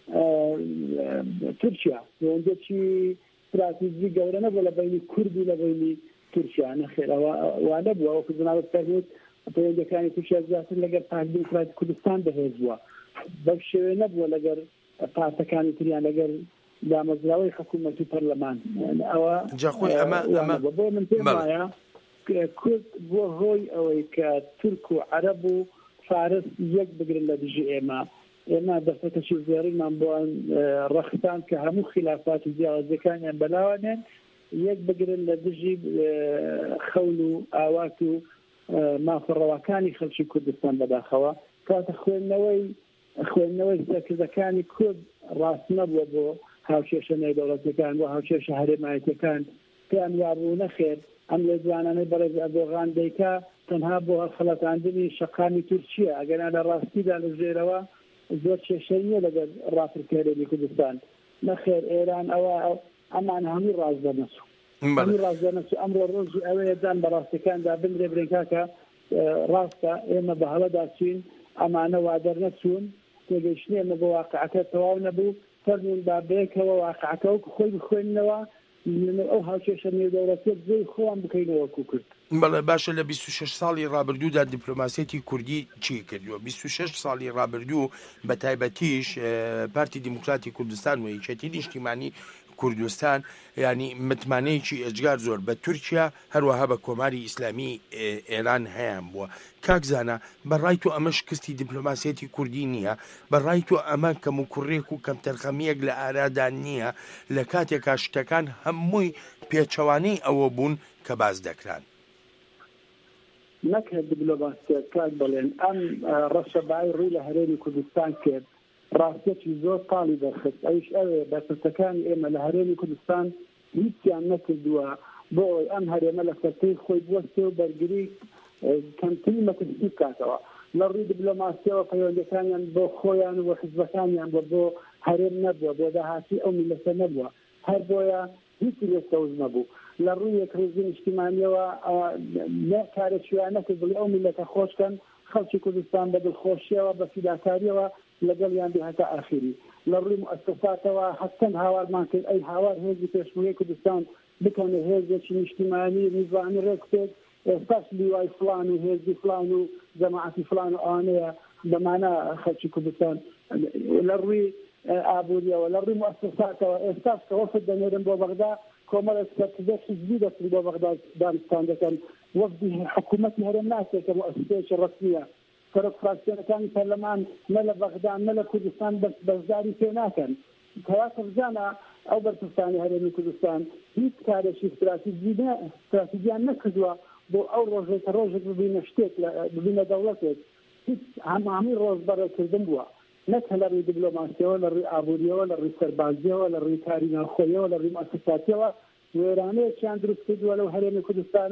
تورکیا پەیوەندێکی استراتیژی گەورە نەبووە لە بینی کورد و لە بینی تورکیا نەخێر وا نەبووە وەکو جەنابەت فەرمووت پەیوەندەکانی تورکیا زیاتر لەگەر پارتی دموکراتی کوردستان بەهێز بووە بەو شێوەیە نەبووە لەگەر پارتەکانی تریان لەگەر دامەزراوەی حکوومەتی پەرلەمان ئەوە جاخۆی ئەمە ئەمە بۆ من پێم وایە کورد بۆ هۆی ئەوەی کە تورک و عەرەب و فارس یەک بگرن لە دژی ئێمە ئێمە دەستەکەشی زێڕینمان بۆیان ڕەختان کە هەموو خلافاتی جیاوازەکانیان بەلاوانێن یەک بگرن لە دژی خەون و ئاوات و مافڕەوەکانی خەڵکی کوردستان بەداخەوە کاتە خوێندنەوەی خوێندنەوەی سەرکردەکانی کورد ڕاست نەبووە بۆ هاوشێشە نێودەوڵەتیەکان بۆ هاوشێشە هەرێمایەتەکان پێیان وابوو نەخێر ئەم لە جوانانەی بەڕێز ئەردۆغان دەیکا تەنها بۆ هەڵخەڵەتاندنی شەقامی تورکیە ئەگەر لە ڕاستیدا لە ژێرەوە زۆر کێشەی نییە لەگەر ڕاپرکێرەی کوردستان نەخێر ئێران ئەوە ئەمان هەموو ڕاز دەنەسوو هەموو ڕاز دەنەسوو ئەمڕۆ ڕۆژی ئەوەیە دان بە ڕاستیەکاندا بنرێ برێنکاکە ڕاستە ئێمە بە هەڵەدا چین ئەمانە وا دەرنەچوون تێگەیشتنی ئێمە بە واقعەکە تەواو نەبوو فەرمون با بێکەوە واقعەکە وەکو خۆی بخوێننەوە ئەو هاوشێشە نێودەوڵەتیە جێی خۆیان بکەینەوە وەکو کورد بەڵێ باشە لە بیست و شەش ساڵی ڕابردوودا دیپلۆماسیەتی کوردی چی کردووە بیست و شەش ساڵی ڕابردوو بە تایبەتیش پارتی دیموکراتی کوردستان و یەکێتی نیشتیمانی کوردستان ینی متمانەیەکی ئەجگار زۆر بە تورکیا هەروەها بە کۆماری ئیسلامی ئێران هەیەیان بووە کاکزانە بەڕای تۆ ئەمە شکستی دیپلۆماسیەتی کوردی نییە بەڕای تۆ ئەمە کەم و کوڕێک و کەم تەرخەمیەک لە ئارادان نییە لە کاتێکا شتەکان هەمووی پێچەوانەی ئەوە بوون کە باز دەکران نەکرد دیپلۆماسیە کاک بڵێن ئەم ڕەشەبای ڕووی لە هەرێمی کوردستان کرد ڕاستێکی زۆر پاڵی دەخست ئەوش ئەوێ بەسەرەکانی ئێمە لە هەرێمی کوردستان هیچیان نەکردووە بۆ ئەوەی ئەم هەرێمە لە سەرتەی خۆی بوەستێ و بەرگری کەمتری مەترسی بکاتەوە لە ڕووی دیپلۆماسیەوە پەیوەندەکانیان بۆ خۆیان و حزبەکانیان بۆ بۆ هەرێم نەبووە بۆ داهاتی ئەو میلەتە نەبووە هەر بۆیە هیچی لێستەوز نەبوو لە ڕووی یەکڕێزی نیشتیمانیەوە کارێکیان نەکرد بڵێ ئەو میلەتە خۆشکەن خەڵکی کوردستان بە دڵخۆشیەوە بە فیداکاریەوە لەگەڵ یان بێ هەتا ئاخری لە ڕووی مؤسساتەوە حەسەن هاوارمان کرد ئەی هاوار هێزی پێشمەرگەی کوردستان بکەنە هێزێکی نیشتیمانی میزانی ڕێکوپێک ئێستاش لیوای فڵان و هێزی فڵان و جەماعەتی فڵان و ئەوانەیە بەمانە خەڵکی کوردستان لە ڕووی ئابووریەوە لە ڕووی مؤسساتەوە ئێستاش کە وەفد دەنێرن بۆ بەغدا کۆمەڵە سەرکردەی حیزبی دەکرد بۆ بەغدا دانستان دەکەن وەفدی حکوومەتی هەرێم ناکرێت کە مؤسسەیەکی ڕەسمییە سەرۆک فراکسیۆنەکانی پەرلەمان نە لە بەغدان نە لە کوردستان بەشداری پێ ناکەن کەواتە بزانە ئەو بەرپرسانی هەرێمی کوردستان هیچ کارێکی استراتیژیان نەکردووە بۆ ئەو ڕۆژێک کە ڕۆژێک ببینە شتێک ببینە دەوڵەتێک هیچ هەمامی ڕۆژ بەڕێکردن بووە نەک لە ڕووی دیپلۆماسیەوە لە ڕووی ئابووریەوە لە ڕووی سەربازیەوە لە ڕووی کاری ناوخۆیەوە لە ڕووی مؤسساتیەوە وێرانەیەکیان دروست کردووە لەو هەرێمی کوردستانە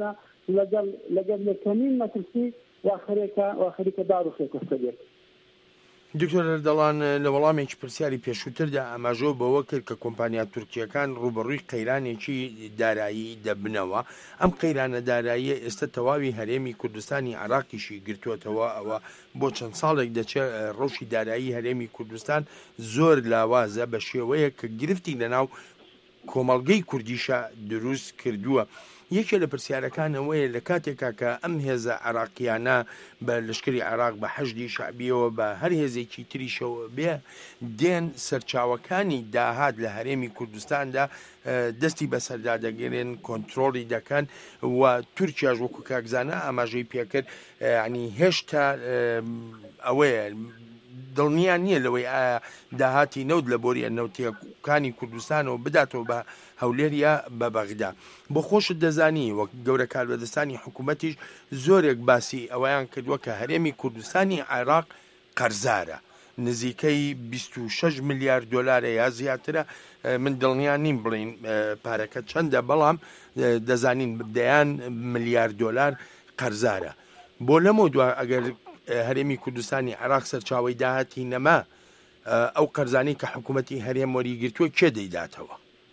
لەگەڵ لەگەڵ یەکەمین مەترسی واخرێکە واخریکە داڕوخێکە سەبێت. دکتۆر دەڵان لە وەڵامێکی پرسیاری پێشووتردا ئاماژۆ بەوە کرد کە کۆمپانیا تورکیەکان ڕوبەڕووی قەیرانێکی دارایی دەبنەوە. ئەم قەیرانە داراییە ئێستا تەواوی هەرێمی کوردستانی عراقیشی گرتووەتەوە. ئەوە بۆ چەند ساڵێک دەچێت ڕەوشی دارایی هەرێمی کوردستان زۆر لاوازە بە شێوەیە کە گرفتی لەناو کۆمەڵگەی کوردیشە دروست کردووە. یەکێ لە پرسیارەکانەوەیە لە کاتێکا کە ئەم هێزە عراقیانە بە لەشکری عراق بە حەشدی شعبیەوە بە هەر هێزێکی تریشەوە بێ دێن سەرچاوەکانی داهات لە هەرێمی کوردستاندا دەستی بەسەردا دەگەرێن کۆنتترۆلی دەکەن و تورکیاش وەکو کاکزانە ئاماژەی پێکرد ینی هێشتا ئەوەیە دڵنیان نییە لەوەی ئایا داهاتی نەوت لە بۆریە نەوتیەکانی کوردستانەوە بداتەوە بە هەولێریا بە بەغدا. بۆ خۆشت دەزانی وەک گەورە کاربەدەستانی حکوومەتیش زۆرێک باسی ئەوەیان کردووە کە هەرێمی کوردستانی عێراق قەرزارە، نزیکەی بیست و شەش ملیار دۆلارە یا زیاترە. من دڵنیان نیم بڵین پارەکە چەندە، بەڵام دەزانین دەیان ملیار دۆلار قەرزارە. بۆ لەمە دووە ئەگەر هەرێمی کوردستانی عێراق سەرچاوی داهاتی نەما ئەو قەرزانی کە حکوومەتی هەرێم وەریگرتووە کێ دەیداتەوە؟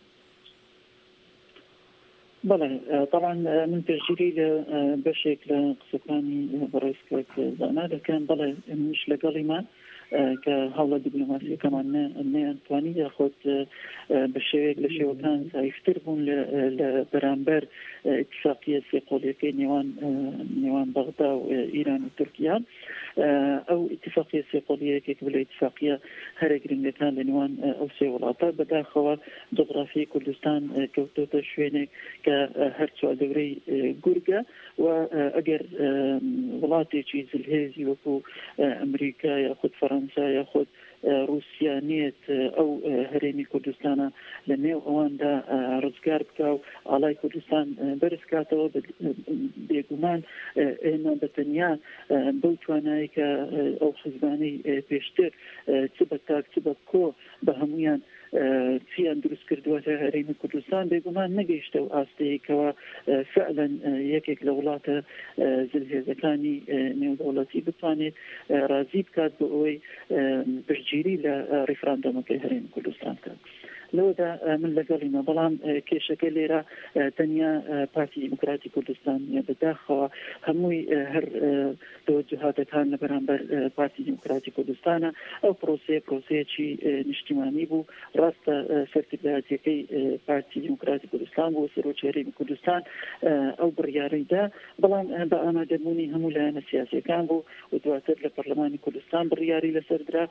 بەڵێ طبعا من پێشگیری لە بەشێک لە قسەکانی بەڕێزکەک زانا دەکەن. بەڵێ منیش لەگەڵیمان کە هەوڵە دیپلۆماسیەکەمان نەیانتوانی یاخۆت بە شێوەیەک لە شێوەکان زایفتر بوون لە بەرامبەر اتفاقیە سێقۆڵیەکەی نێوان نێوان بەغدا و ئیران و تورکیا. ئەو اتفاقیە سێقۆڵیەکێک بڵێ اتفاقیە هەرە گرنگەکان لە نێوان ئەو سێ وڵاتە بەداخەوە جغرافیای کوردستان کەوتۆتە شوێنێک کە هەر چواردەورەی گورگە و ئەگەر وڵاتێکی زلهێزی وەکو ئەمریکا یاخود فەڕەنسا یاخود رووسیا نێت ئەو هەرێمی کوردستانە لە نێو ئەواندا ڕزگار بکە و ئاڵای کوردستان بەرزکاتەوە بێگومان ئێمە بەتەنیا بەو توانایی کە ئەو حزبانەی پێشتر چ بە تاک چ بە کۆ بە هەمویان چیان دروست کردووەتە هەرێمی کوردستان بێگومان نەگەیشتە و ئاستەیەکەوە فعلا یەکێک لە وڵاتە زلهێزەکانی نێودەوڵەتی بتوانێت رازی بکات بۆ ئەوەی پشتگیری لە ڕیفراندۆمەکەی هەرێمی کوردستان کات. لەوەدا من لەگەڵیمە، بەڵام کێشەکە لێرە تەنیا پارتی دیموکراتی کوردستان بەداخەوە هەمووی هەر تەوەجوهاتەکان لە بەرامبەر پارتی دیموکراتی کوردستانە. ئەو پرۆسەیە پرۆسەیەکی نیشتیمانی بوو. ڕاستە سەرکردایەتیەکەی پارتی دیموکراتی کوردستان بۆ سەرۆکی هەرێمی کوردستان ئەو بڕیارەیدا، بەڵام بە ئامادەبوونی هەموو لایەنە سیاسیەکان بوو و دواتر لە پەرلەمانی کوردستان بڕیاری لەسەردرا.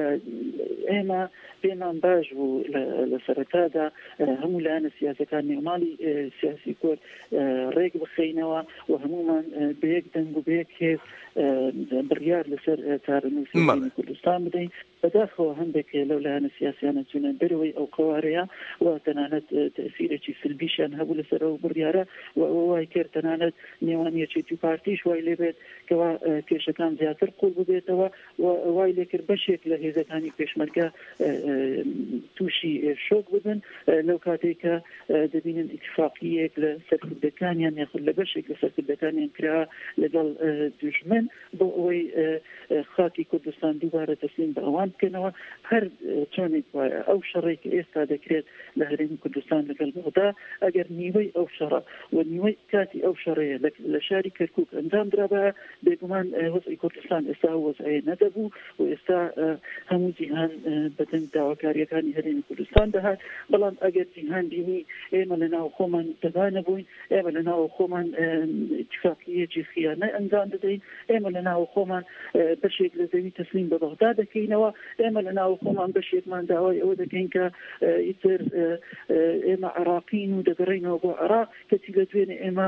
ئێمە پێمان باش بوو لە سەرەتادا هەموو لایەنە سیاسەکان نێوماڵی سیاسی کورد ڕێک بخەینەوە و هەمومان بەیەک دەنگ و بەیەک هێز بڕیار لەسەر چارەنووسی کوردستان بدەین. بەداخەوە هەندێک لەو لایەنە سیاسیانە چوونە دەرەوەی ئەو قوارەیە و تەنانەت تەسیرێکی سلبیشیان هەبوو لەسەر ئەو بڕیارە و ئەوە وای کرد تەنانەت نێوان یەکێتی پارتیش وای لێ بێت کەوا کێشەکان زیاتر قوڵ ببێتەوە و وای لێ کرد بەشێک لە هێزەکانی پێشمەرگە تووشی شۆک ببن لەو کاتێککە دەبینن اتفاقیەک لە سەرکردەکانیان یاخود لە بەشێک لە سەرکردەکانیان کرا لەگەڵ دوژمن بۆ ئەوەی خاکی کوردستان دووبارە تەسلیم بە ئەوان بکەنەوە. هەر چۆنێک وایە ئەو شەڕێک کە ئێستا دەکرێت لە هەرێمی کوردستان لەگەڵ بەغدا ئەگەر نیوەی ئەو شەڕە و نیوەی کاتی ئەو شەڕەیە لە شاری کەرکووک ئەنجام درابە بێگومان وەزعی کوردستان ئێستا وەزعەیە نەدەبوو و ئێستا هەموو جیهان بەدەنگ داواکاریەکانی هەرێمی کوردستان دەهات. بەڵام ئەگەر جیهان بینی ئێمە لەناو خۆمان تەبانە بووین، ئێمە لەناو خۆمان اتفاقیەکی خیانە ئەنجام دەدەین، ئێمە لەناو خۆمان بەشێک لە زەوی تەسلیم بە بەغدا دەکەینەوە، ئێمە لەناو خۆمان بەشێکمان داوای ئەوە دەکەین کە ئیتر ئێمە عراقین و دەگەڕێینەوە بۆ عراق، کەچی لە دوێنێ ئێمە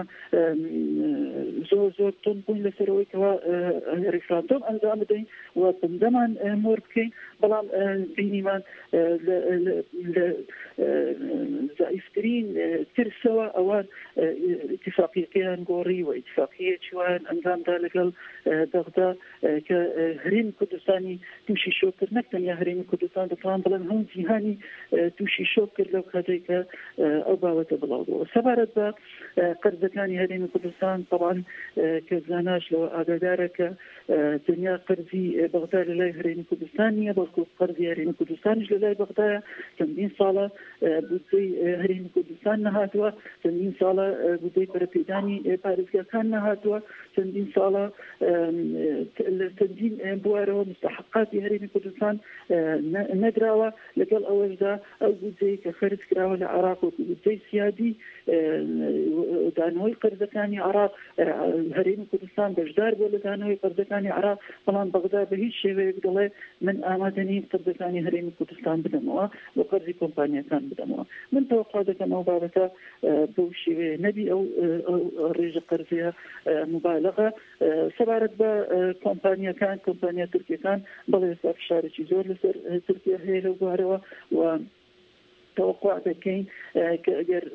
زۆر زۆر تون بووین لەسەرەوەی کەوا ریفراندۆم ئەنجام بدەین و بندەمان مۆر بکەین. بەڵام بینیمان زائفترین ترسەوە ئەوان اتفاقیەکەیان گۆڕی و اتفاقیەکیوان ئەنجامدا لەگەڵ بەغدا کە هەرێمی کوردستانی تووشی شۆک کرد، نەک تەنیا هەرێمی کوردستان دەتوان بڵێن هەموو جیهانی تووشی شۆک کرد لەو کاتێک کە ئەو باوەتە بڵاو بووە. سەبارەت بە قەرزەکانی هەرێمی کوردستان طبعا کە زاناش لەوە ئاگادارە کە دنیا قەرزی بەغدا لە لای هەرێمی کوردستان نییە، بەڵکو قەرزی هەرێمی کوردستانیش لە لای بەغدایە. چەندین ساڵە بودجەی هەرێمی کوردستان نەهاتووە، چەندین ساڵە بودجەی پەرەپێدانی پارێزگاکان نەهاتووە، چەندین ساڵە چەندین بوارەوە مستحقاتی هەرێمی کوردستان نەدراوە. لەگەڵ ئەوەشدا ئەو بودجەی کە خەرج کراوە لە عێراق و بودجەی سیادی دانەوەی قەرزەکانی عێراق، هەرێمی کوردستان بەشدار بووە لە دانەوەی قەرزەکانی عێراق، بەڵام بەغدا بە هیچ شێوەیەک دەڵێ من ئامادە نیم قەرزەکانی هەرێمی کوردستان بدەمەوە و قەرزی کۆمپانیەکان بدەمەوە. من تەوەقع دەکەم ئەو بابەتە بەو شێوەیە نەبی ئەو ڕێژە قەرزەیە مبالغە. سەبارەت بە کۆمپانیەکان کۆمپانیا تورکیەکان بەڵێ ئێستا فشارێکی زۆر لەسەر تورکیا هەیە لەو بوارەوە و توقع دەکەین کە ئەگەر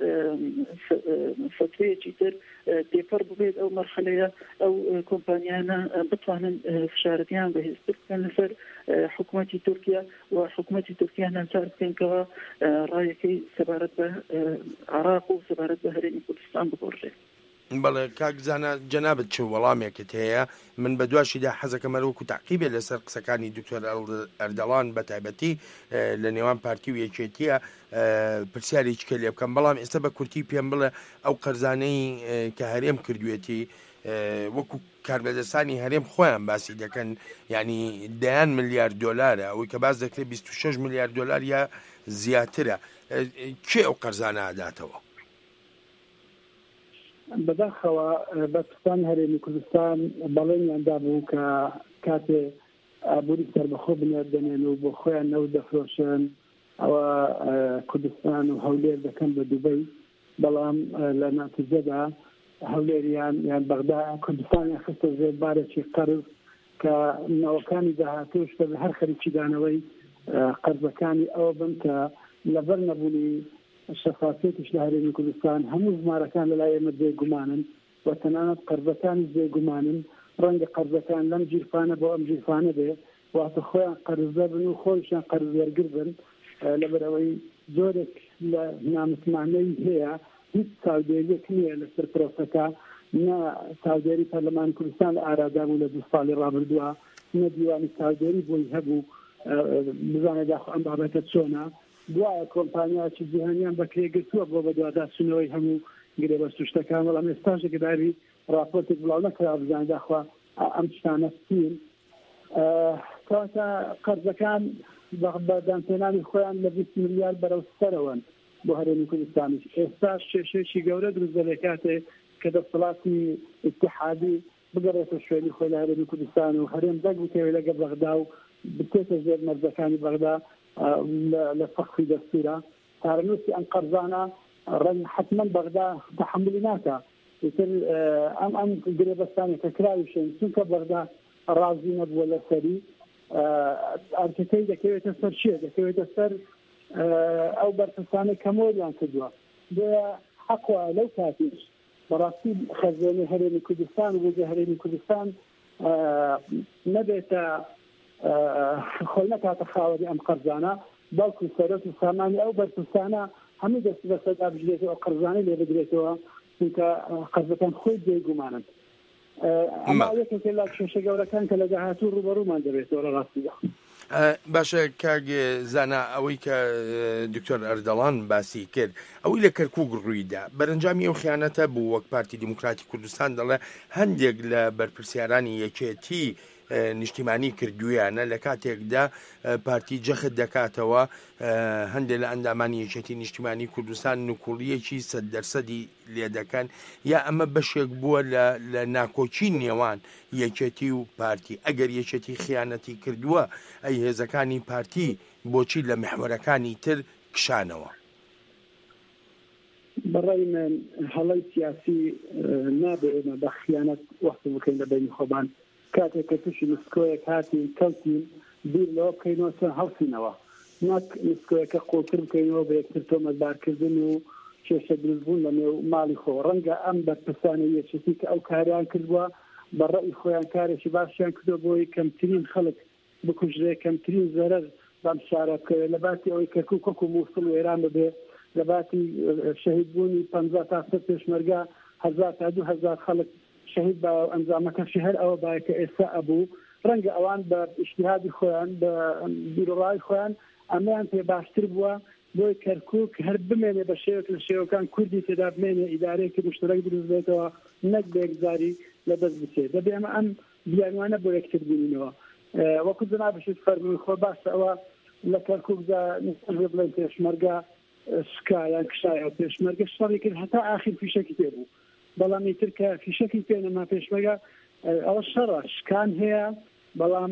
فتوەیەکی تر تێپەر ببێت ئەو مەرحەلەیە ئەو کۆمپانیانە بتوانن فشارەتیان بەهێزتر بکەن لەسەر حکوومەتی تورکیا و حکوومەتی تورکیا ناچار بکەنکەوە ڕایەکەی سەبارەت بە عێراق و سەبارەت بە هەرێمی کوردستان بگۆڕێت. بەڵێ کاکزانە جەنابەت چ وەڵامێکت هەیە؟ من بە دواشیدا حەزەکەم وەکو تاقیبێ لەسەر قسەکانی دکتۆر ئەردەڵان بە تایبەتی لە نێوان پارتی و یەکێتیە پرسیارێکی کە لێ بکەم، بەڵام ئێستا بە کورتی پێم بڵێ ئەو قەرزانەی کە هەرێم کردوێتی وەکو کاربەدەستانی هەرێم خۆیان باسی دەکەن، ینی دەیان ملیارد دۆلارە، ئەوەی کە باس دەکرێت بیست و شەش ملیارد دۆلار یا زیاترە. کێ ئەو قەرزانە ئەداتەوە؟ بەداخەوە بەپستان هەرێمی کوردستان بەڵێنیاندا بوو کە کاتێ ئابووری سەربەخۆ بنێردێنێن و بۆ خۆیان نەوت دەفرۆشن ئەوە کوردستان و هەولێر دەکەن بە دوبەی، بەڵام لە ناتیجەدا هەولێریان یان بەغدا کوردستانیان خستە ژێر بارێکی قەرز کە ناوەکانی داهاتووش بە هەر خەریکی دانەوەی قەرزەکانی ئەوە بن کە لەبەر نەبوونی شەفافێتیش لە هەرێمی کوردستان هەموو ژمارەکان لە لای ئێمە جێگومانن و تەنانەت قەرزەکانی جێگومانن، ڕەنگە قەرزەکان لەم جیرفانە بۆ ئەم جیرفانە بێ واتە خۆیان قەرزە بن و خۆیشیان قەرز وەرگر بن. لەبەرەوەی زۆرێک لە نامتمانەی هەیە هیچ چاودێریەک نییە لەسەر پرۆسەکە، نە چاودێری پەرلەمانی کوردستان لە ئارادا بوو لە دوو ساڵی ڕابردووە، نە دیوانی چاودێری بۆی هەبوو بزانێت داخۆ ئەم بابەتە چۆنە. دوایە کۆمپانیاکی جیهانیان بەکرێگرتووە بۆ بە دوواداسنەوەی هەموو گرێ بەست و شتەکان، بەڵام ئێستاش گداری راپۆرتێک بڵاو نەکرا بزانێت داخوا ئەم شتانە چین. کاتە قەرزەکان بە دامپێنانی خۆیان لە بیست ملیار بەرەو سەرەوەن بۆ هەرێمی کوردستانیش. ئێستاش کێشەیەکی گەورە دروست دەبێت کاتێک کە دەسەڵاتی ئیتیحادی بگەڕێتە شوێنی خۆی لە هەرێمی کوردستان و هەرێم دەک بکەوێت لەگەڵ بەغدا و بکێتە ژێر مەرجەکانی بەغدا لە فەخی دەستورە کارنووسی ئەم قەرزانە ڕەنگ حتمما بەغدا تەحملی ناکە ئیتر ئەم ئەم گرێبەستانی کە کراویشن چونکە بەغدا ڕازی نەبووە لەسەری ئەرکەکەی دەکەوێتە سەر شێ دەکەوێتە سەر ئەو بەرپرسانەی کەمۆریان کردووە. بۆیە حەقوە لەو کاتیش بەڕاستی خەزانەی هەرێمی کوردستان و بۆجێ هەرێمی کوردستان نەبێتە خۆی نەکاتە خاوەری ئەم قەرزانە، بەڵکو سەرەت و سامانی ئەو بەرپرسانە هەموو دەست بەسەدا بژێتەوە قەرزانەی لێ بگرێتەوە چونکە قەرزەکان خۆی جێگومانن. ئەما یەکێکە لە کێشە گەورەکان کە لە داهاتوو ڕوبەڕوومان دەبێتەوە لە ڕاستیدا. باشە کاک زانا، ئەوەی کە دکتۆر ئەردەڵان باسی کرد ئەوەی لە کەرکووک ڕوویدا بەرەنجامی ئەو خیانەتە بوو وەک پارتی دیموکراتی کوردستان دەڵێ هەندێک لە بەرپرسیارانی یەکێتی نیشتیمانی کردویانە لە کاتێکدا پارتی جەخت دەکاتەوە هەندێک لە ئەندامانی یەکێتی نیشتیمانی کوردستان نکوڵیەکی سەد دەرسەدی لێ دەکەن، یا ئەمە بەشێک بووە لە ناکۆچی نێوان یەکێتی و پارتی. ئەگەر یەکێتی خیانەتی کردووە ئەی هێزەکانی پارتی بۆچی لە محوەرەکانی تر کشانەوە؟ بەڕای من هەڵەی سیاسی نابێ ئێمە بە خیانەت وەخت بکەین لە بینی خۆمان. کاتێک کە تووشی مسکۆیەک هاتین کەوتین بیر لەوە بکەینەوە چۆن هەڵسینەوە نەک نسکۆیەکە قوڵتر بکەینەوە بە یەکتر تۆمەتبارکردن و کێشە دروستبوون لە نێو ماڵی خۆ. ڕەنگە ئەم بەرپرسانە یەکێتی کە ئەو کاریان کردووە بە ڕێی خۆیان کارێکی باشیان کردو بۆی کەمترین خەڵک بکوژرێ، کەمترین زەرەر بەم شارە بکەوێ، لە باتی ئەوەی کەرکوو کۆک و مووسڵ و ئێران ببێ، لە باتی شەهیدبوونی پەنجا تا سەد پێشمەرگە هەزار تا دوو هەزار خەڵک شەهید بە ئەنجامەکەشی هەر ئەوە باە کە ئێستا ئەبوو. ڕەنگە ئەوان بە ئیجتیهادی خۆیان بە بیرۆڕای خۆیان ئەمەیان پێ باشتر بووە بۆی کەرکووک هەر بمێنێ بە شێوەک لە شێوەکان کوردی تێدا بمێنێ ئیدارەیەکی مشترەک دروست بێتەوە، نەک بێگزاری لەدەست بچێت. دەبێ ئەمە ئەم بیانوانە بۆ یەکتر بینینەوە. وەکو جەنابەشت فەرمووی خۆ باشە ئەوە لە کەرکووکدا بڵێن پێشمەرگە شکایان کشایە پێشمەرگە شەڕی کرد هەتا ئاخر فیشەکی پێ بوو، بەڵام ئیتر کە فیشەکی پێ نەما پێشمەرگە ئەوە شەڕە شکان هەیە بەڵام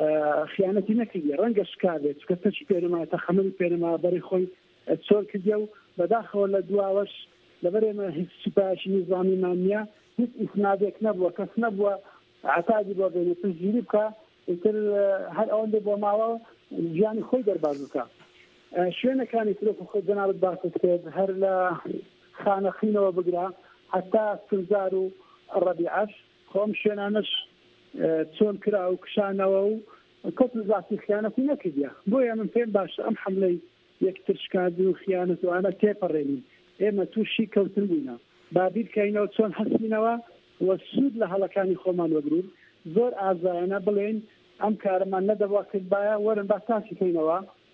خیانەتی نەکردی، ڕەنگە شکارێت چکە تەچی پێنەما تا خەمەری پێنەما بەری خۆی چۆر کردە و بەداخەوە لە دواوەش لەبەرێمە هیچ سوپایشی نیزامیمان نییە، هیچ ئیسنادێک نەبووە، کەس نەبووە عتادی بۆ بێنێ پشتگیری بکە، ئیتر هەر ئەوەندە بۆ ماوە ژیانی خۆی دەرباز بکە. شوێنەکانی ترۆکو خۆ جەنابەت باست کرد هەر لە خانەخینەوە بگرا حتا سنجار و ڕەبیعەش خۆم شوێنانش چۆن کرا و کشانەوە و کەس زاسی خیانەتی نەکردیە. بۆیە من پێم باشە ئەم حملەی یەکتر شکاندن و خیانەت وانە تێپەڕێنین، ئێمە تووشی کەوتن بووینە، بابی بکەینەوە چۆن هەستینەوە وە سوود لە هەڵەکانی خۆمان وەگرون. زۆر ئازایانە بڵێن ئەم کارەمان نەدەبوا کردبایە وەرن با تاسی کەینەوە،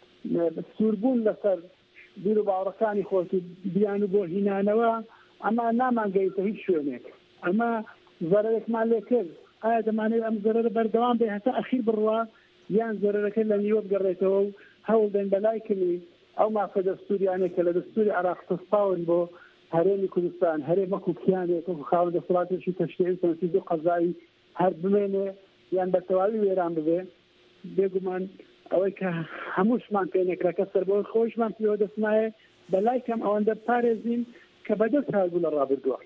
سووربوون لەسەر بیر و باوەڕەکانی خۆت و بیان و بۆ هینانەوە ئەمە نامانگەیتە هیچ شوێنێک، ئەمە زەرەرێکمان لێ کرد. ئایا دەمانێت ئەم زەرەرە بەردەوام بێ هەتا ئەخیر بڕوا یان زەرەرەکە لە نیوە بگەڕێتەوە و هەوڵ دێن بەلای کردنی ئەو مافە دەستوریانێک کە لە دەستوری عێراق تەسپاون بۆ هەرێمی کوردستان، هەرێم وەکو کیانێک وەکو خاوەن دەسەڵاتێکی تەشریعی تەنفیذ و قەزایی هەر بمێنێ یان بە تەواوی وێران ببێ. بێگومان ئەوەی کە هەمووشمان پێ نەکرا کە سەر بۆ خۆشمان پێوە دەستمایە بەلای کەم ئەوەندە پارێزین کە بەدەست هاتبوو لە ڕابردووە.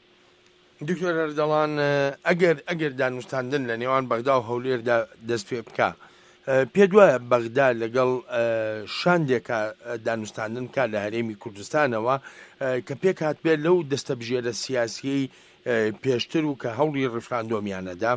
دکتۆر ئەردەڵان ئەگەر ئەگەر دانوستاندن لە نێوان بەغدا و هەولێردا دەست پێ بکە، پێ دوایە بەغدا لەگەڵ شاندێکە دانوستاندن کا لە هەرێمی کوردستانەوە کە پێک هات بێت لەو دەستە بژێرە سیاسی پێشتر و کە هەوڵی ڕفراندۆمیانەدا؟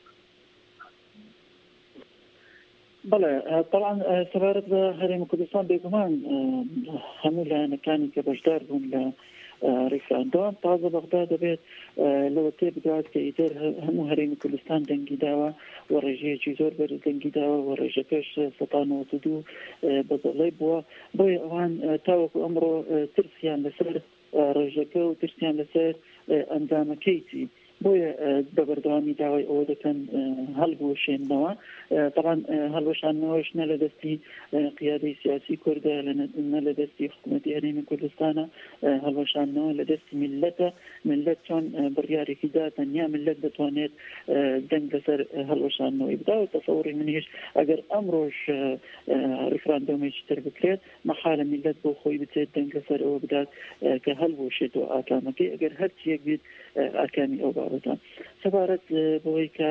بەڵێ طبعا سەبارەت بە هەرێمی کوردستان بێگومان هەموو لایەنەکانی کە بەشدار بوون لە ریفراندۆم تازە بەغدا دەبێت لەوە تێ بدات کە ئیتر هەموو هەرێمی کوردستان دەنگی داوە و ڕێژەیەکی زۆر بەرز دەنگی داوە و ڕێژەکەش سەد نۆزدە و دوو بەدەڵێ بووە. بۆیە ئەوان تاوەکو ئەمڕۆ ترسیان لەسەر ڕێژەکە و ترسیان لەسەر ئەندامەکەیتی، بۆیە بە بەردەوامی داوای ئەوە دەکەن هەڵبوەشێنەوە. طبعا هەڵوەشانەوەش نە لە دەستی قیادەی سیاسی کوردە نە لە دەستی حکوومەتی هەرێمی کوردستانە، هەڵوەشانەوە لە دەستی میلەتە. میلەت چۆن بڕیارێکی دا تەنیا میلەت دەتوانێت دەنگ لەسەر هەڵوەشانەوەی بدا و تەسەوڕی منیش ئەگەر ئەمڕۆژ ریفراندۆمێکی تر بکرێت مەحالە میلەت بۆ خۆی بچێت دەنگ لەسەر ئەوە بدات کە هەڵبوەشێتەوە ئاکامەکەی ئەگەر هەرچیەک بێت ئاکامی ئەو بابەتە. سەبارەت بۆی کە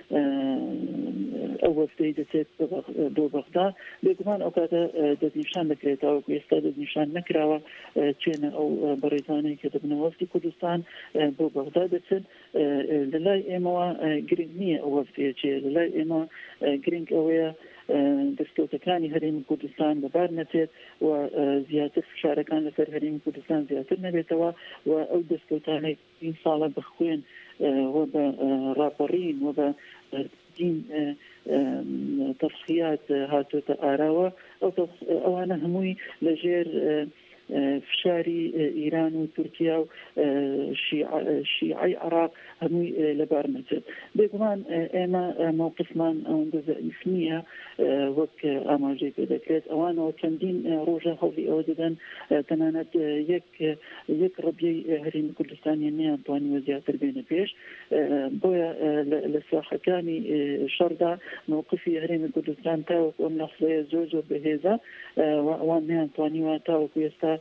ئەو وەفتەی دەچێت بۆ بەغدا بێگومان ئەو کاتە دەستنیشان دەکرێتەوە ئێستا دەستنیشان نەکراوە چێنە ئەو بەڕێزانەی کە دەبنە وەفتی کوردستان بۆ بەغدا دەچێت. لە لای ئێمەوە گرنگ نییە ئەو وەفتەیە چێ، لە لای ئێمە گرنگ ئەوەیە دەستکەوتەکانی هەرێمی کوردستان بەبار نەچێت و زیاتر فشارەکان لەسەر هەرێمی کوردستان زیاتر نەبێتەوە و ئەو دەستکەوتانەی این ساڵە بخوێن و بە ڕاپەڕین و بە دین تەفخیات هاتوۆتە ئاراوە ئەوانە هەمووی لەژێر فشاری ئیران و تورکیا و شیعی عراق هەمووی لەبار نەچێت. بێگومان ئێمە مووقفمان ئەوەندە زەعیف نییە وەک ئاماژەی پێ دەکرێت. ئەوانەوە چەندین ڕۆژە هەوڵی ئەوە دەدەن تەنانەت یەک ڕەبیەی هەرێمی کوردستانی نەیانتوانیوە زیاتر بێنە پێش. بۆیە لە ساحەکانی شەڕدا مووقفی هەرێمی کوردستان تاوەکو ئەم لەحزەیە زۆر زۆر بەهێزە و ئەوان نەیانتوانیوە تاوەکو ئێستا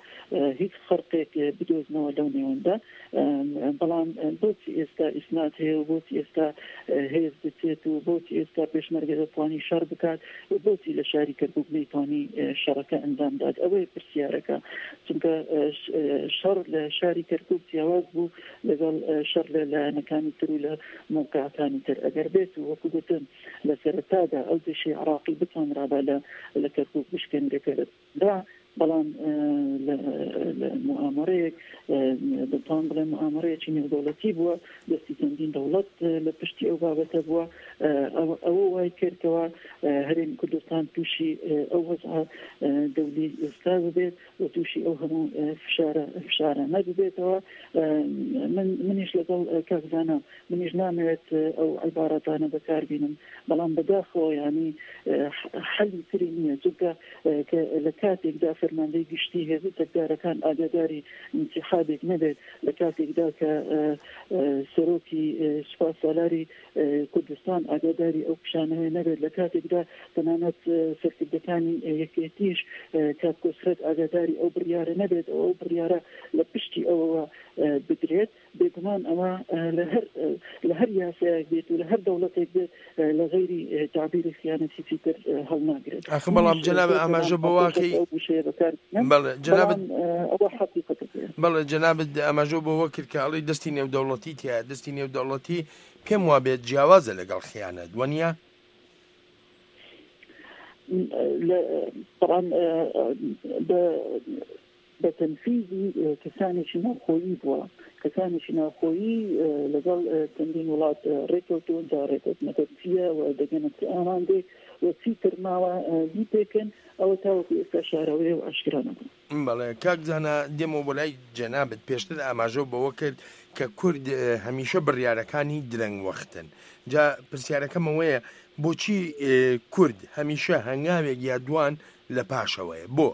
هیچ خەرقێک بدۆزنەوە لەو نێوەندا بەڵام بۆچی ئێستا ئیسناد هەیە و بۆچی ئێستا هێز بچێت و بۆچی ئێستا پێشمەرگە دەتوانی شەڕ بکات و بۆچی لە شاری کەرکووک نەیتوانی شەڕەکە ئەنجام داد ئەوەی پرسیارەکە چونکە شەڕ لە شاری کەرکووک جیاواز بوو لەگەڵ شەڕ لە لایەنەکانی تر و لە موقعەکانی تر ئەگەر بێت و وەکو گوتن لە سەرەتادا ئەو دژی عراقی بتوانرابە لە کەرکووک بشکێنرێکە بەڵام لە مؤامرەیەک دەتوان بڵێ مؤامرەیەکی نێودەوڵەتی بووە دەستی چەندین دەوڵەت لە پشتی ئەو بابەتە بووە ئەوە وای کردکەوە هەرێمی کوردستان تووشی ئەو وەزع دەولی ئێستا ببێت و تووشی ئەو هەموو فشارە فشارە نەبێتەوە من منیش لەگەڵ کاکزانە منیش نامەوێت ئەو عیبارەتانە بەکاربینم بەڵام بەداخەوە ینی حەلی تری نییە چونکە لە کاتێکدا فەرماندەی گشتی هێز تەکدارەکان ئاگاداری انتخابێک نەبێت لە کاتێکدا کە سەرۆکی سوپاس سالاری کوردستان ئاگاداری ئەو پیشانەوەی نەبێت لە کاتێکدا تەنانەت سەرکردەکانی یەکێتیش کات کۆسرەت ئاگاداری ئەو بڕیارە نەبێت ئەو بڕیارە لە پشتی ئەوەوە بدرێت بێگومان ئەمە لە هەر یاسایەک بێت و لە هەر دەوڵەتێک بێت لە غەیری تعبیری خیانەتی تر هەڵناگرێت ئەخ بەڵام جەناب ئاماژە بە واقعی بەڵێ جەنابەت ئاماژە بە وە کرد کە ئەڵی دەستی نێودەوڵەتی تیا دەستی نێودەوڵەتی پێم وا بێت جیاوازە لەگەڵ خیانەت وەنیە طبعا بەتەنفیزی کەسانێکی ناوخۆیی بووە کەسانێکی ناوخۆیی لەگەڵ چەندین وڵات ڕێکەوتون تا ڕێکەوتنەکەچیە و دەگەنە ئاماندێ و چیتر ماوە دی پێکەن ئەوە تاوەکو ئێستا شاراوەیە و ئاشکرا نەبوو. بەڵێ کاکزانە دێمەوە بۆ لای جەنابەت پێشتر ئاماژە بەوە کرد کە کورد هەمیشە بڕیارەکانی درەنگ وەختن جا پرسیارەکەمەوەیە بۆچی کورد هەمیشە هەنگاوێک یا دوان لە پاشەوەیە بۆ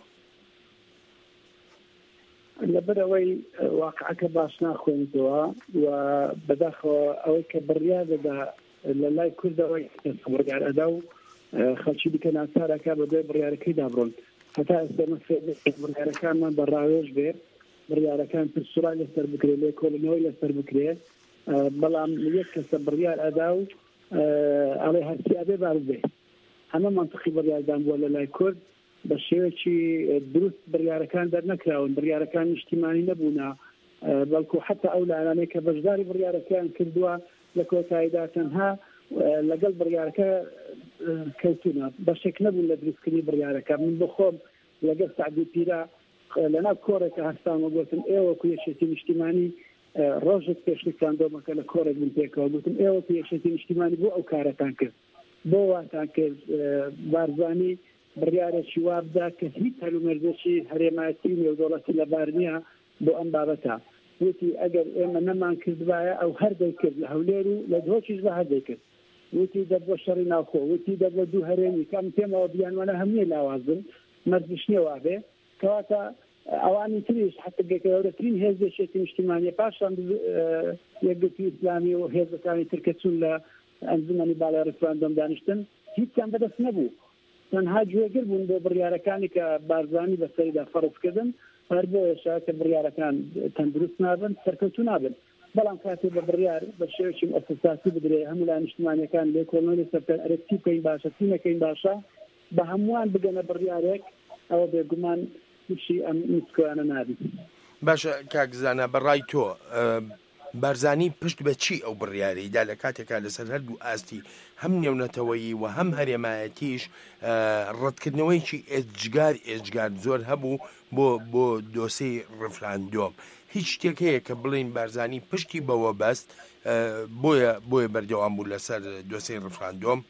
لەبەرەوەی واقعەکە باش ناخوێنیتەوە و بەداخەوە ئەوەی کە بڕیار دەدا لە لای کوردەوەی بڕیار ئەدا و خەڵکی دیکە ناچارەکە بە دوای بڕیارەکەی دابڕۆن هەتا ئێستا بڕیارەکانمان بەڕاوێژ بێت بڕیارەکان پرسوڕای لەسەر بکرێت لێ کۆڵنەوەی لەسەر بکرێت بەڵام یەک کەسە بڕیار ئەدا و ئەڵێ هەرسیابێ باز بێ هەمە منطقی بڕیاردان بووە لە لای کورد بە شێوەیەکی دروست بڕیارەکان دەرنەکراون بڕیارەکان نیشتیمانی نەبوونا بەڵکو حتا ئەو لایەنانەی کە بەشداری بڕیارەکەیان کردووە لە کۆتاییدا تەنها لەگەڵ بڕیارەکە کەوتونە بەشێک نەبوون لە دروستکردنی بڕیارەکە من بۆ خۆم لەگەڵ سعدی پیرە لەناو کۆڕێکە هەستانەوە گوتم ئێوە کو یەکێتی نیشتیمانی ڕۆژێک پێشتان دۆمەکە لە کۆڕێک من پێکەوە گوتم ئێوە کو یەکێتی نیشتیمانی بۆ ئەو کارەتان کرد بۆ واتان کرد بارزانی بڕیارێکی وا بدا کە هیچ هەلومەرجێکی هەرێمایەتی نێودەوڵەتی لەبار نییە بۆ ئەم بابەتە وتی ئەگەر ئێمە نەمان کردوایە ئەو هەردەی کرد لە هەولێر و لە دۆچیش بە هەردەی کرد وتی دەبووە شەڕی ناوخۆ وتی دەبووە دوو هەرێمی کەم پێمەوە بیانوانە هەمووی لاوازن مەرجشنیەوە بێ کەواتە ئەوانی تریش حتا گەورەترین هێزێکی نیشتیمانیە پاشان یەکگرتووی ئیسلامی و هێزەکانی ترکە چوون لە ئەنجومەنی بالای ڕێفراندۆم دانیشتن هیچیان بەدەست نەبوو تەنها گوێگر بوون بۆ بڕیارەکانی کە بارزانی بەسەریدا فەرزکردن هەر بۆیەشە کە بڕیارەکان تەندروست نابن سەرکەوتوو نابن بەڵام کاتێ بە بڕیار بە شێوەیەکی ئەساساسی بدرێ هەموو لای نیشتیمانیەکان لێ کۆڵنەوەی سەرکەر ئەرێ چی بکەین باشە چی نەکەین باشە بە هەمووان بگەنە بڕیارێک ئەوە بێگومان هیچی ئەم نوسکۆیانە نابی. باشە کاکزانە بەڕای تۆ بارزانی پشت بە چی ئەو بڕیارەیدا لە کاتێکا لەسەر هەردوو ئاستی هەم نێونەتەوەیی و هەم هەرێمایەتیش ڕەتکردنەوەیکی ئێجگار ئێجگار زۆر هەبوو بۆ بۆ دۆسەی ڕفراندۆم هیچ شتێک هەیە کە بڵین بارزانی پشتی بەوە بەست بۆیە بۆیە بەردەوام بوو لەسەر دۆسەی ڕفراندۆم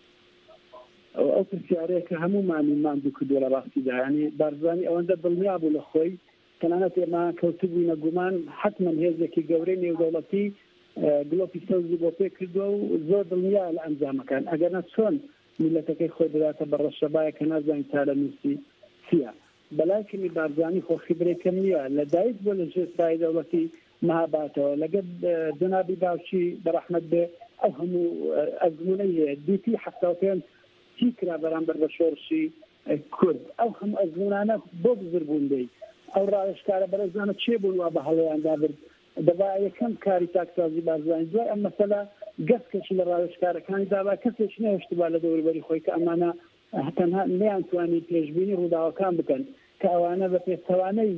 ئەو پرسیارەیە کە هەموومانی ماندوو کردووە لە ڕاستیدا ینی بارزانی ئەوەندە دڵنیا بوو لە خۆی تەنانەت ئێمە کەوتبووینە گومان حتمما هێزێکی گەورەی نێودەوڵەتی گلۆپی سەوزی بۆ پێ کردووە و زۆر دڵنیا لە ئەنجامەکان ئەگەرنە چۆن میلەتەکەی خۆی بداتە بە ڕەشەبایە کە نازانین تا لە نووسی چییە بەلایکردنی بارزانی خۆخیبرێکم نییە لە دایک بۆ لە ژێر سای دەوڵەتی مەهاباتەوە لەگەڵ جەنابی باوکی بەڕەحمەت بێ ئەو هەموو ئەزمونەی هەیە دیتی حەفتا و پێنج چی کرا بەرامبەر بە شۆڕشی کورد ئەو هەموو ئەزمونانە بۆ بزرگبوون دەی ئەو ڕاوێژکارە بەرەزانە چێ بوون وا بە هەڵەیاندا برد دەبا یەکەم کاری تاکسازی بارزانانی دوای ئەم مەسەلە گەستکەشی لە ڕاوێژکارەکانی دابا کەسێک نەهێشتبا لە دەوروبەری خۆی کە ئەمانە تەنها نەیانتوانی پێشبینی ڕووداوەکان بکەن کە ئەوانە بە پێچەوانەی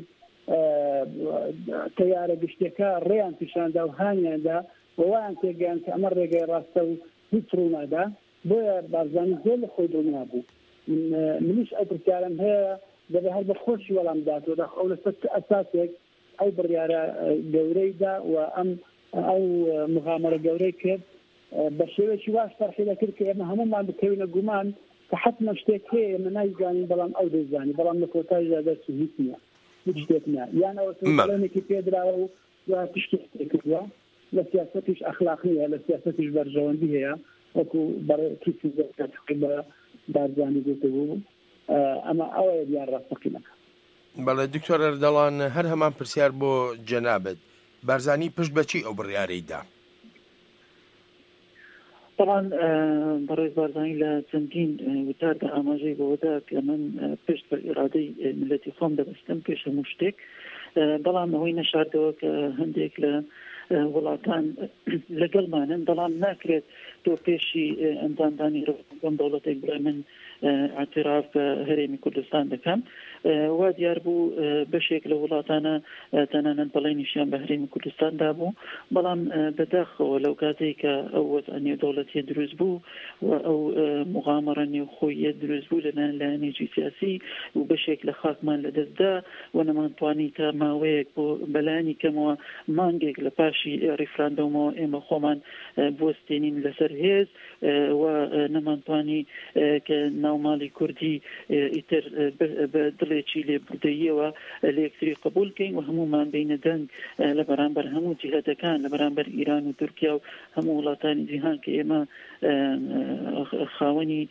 تەیارە گشتەکە ڕێیان پیشاندا و هانیاندا وایان تێگەیان کە ئەمە ڕێگەی ڕاستە و هیچ ڕوونادا بۆیە بارزانی زۆر لە خۆی دڵنیا بوو منیش ئەو پرسیارم هەیە دەبێت هەر بە خۆشی وەڵام داتەوە ئەو لەسەر ئەساسێک ئەو بڕیارە گەورەیدا و ئەم ئەو مغامرە گەورەی کرد بە شێوەیەکی واش فەرقی دەکرد کە ئێمە هەمومان بکەوینە گومان کە حتمە شتێک هەیە ئێمە نایزانین بەڵام ئەو دەیزانی بەڵام لە کۆتاییدا دەرس و هیچ نییە هیچ شتێک نییە یان ئەوە سڵێنێکی پێدراوە و یا تشتی کردووە لە سیاسەتیش ئەخلاقیە لە سیاسەتیش بەرژەوەندی هەیە وەکو بەڕێکی بە بارزانی گوتبوو ئەمە ئەوەیە دیان ڕاستەقینەکە. بەڵێ دکتۆر ئەردەڵان هەر هەمان پرسیار بۆ جەنابەت بارزانی پشت بەچی ئەو بڕیارەیدا؟ طبعا بەڕێز بارزانی لە چەندین وتاردا ئاماژەی بۆدا کە من پشت بە ئیرادەی ملەتی خۆم دەبەستم پێش هەموو شتێک بەڵام ئەوەی نەشاردەوە کە هەندێک لە وڵاتان لەگەڵمانن بەڵام ناکرێت تۆ پێشی ئەندامدانی ڕۆم دەوڵەتێک بڵێ من اعتراف بە هەرێمی کوردستان دەکەم وا دیار بوو بەشێک لە وڵاتانە تەنانەت بەڵێنیشیان بە هەرێمی کوردستاندا بوو بەڵام بەداخەوە لەو کاتێک کە ئەو وەزع نێودەوڵەتیە دروست بوو و ئەو مغامرە نێوخۆییە دروست بوو لەلایەن لایەنێکی سیاسی و بەشێک لە خاکمان لەدەستدا و نەمانتوانی تا ماوەیەک بۆ بەلایانی کەمەوە مانگێک لە پاشی ڕیفراندۆمەوە ئێمە خۆمان بوەستێنین لەسەر هێز و نەمانتوانی کە ناوماڵی کوردی ئیتر بە دڵێکی لێبوردەییەوە لە یەکتری قبول بکەین و هەمومان بینە دەنگ لە بەرامبەر هەموو جیهەتەکان لە بەرامبەر ئیران و تورکیا و هەموو وڵاتانی جیهان کە ئێمە خاوەنی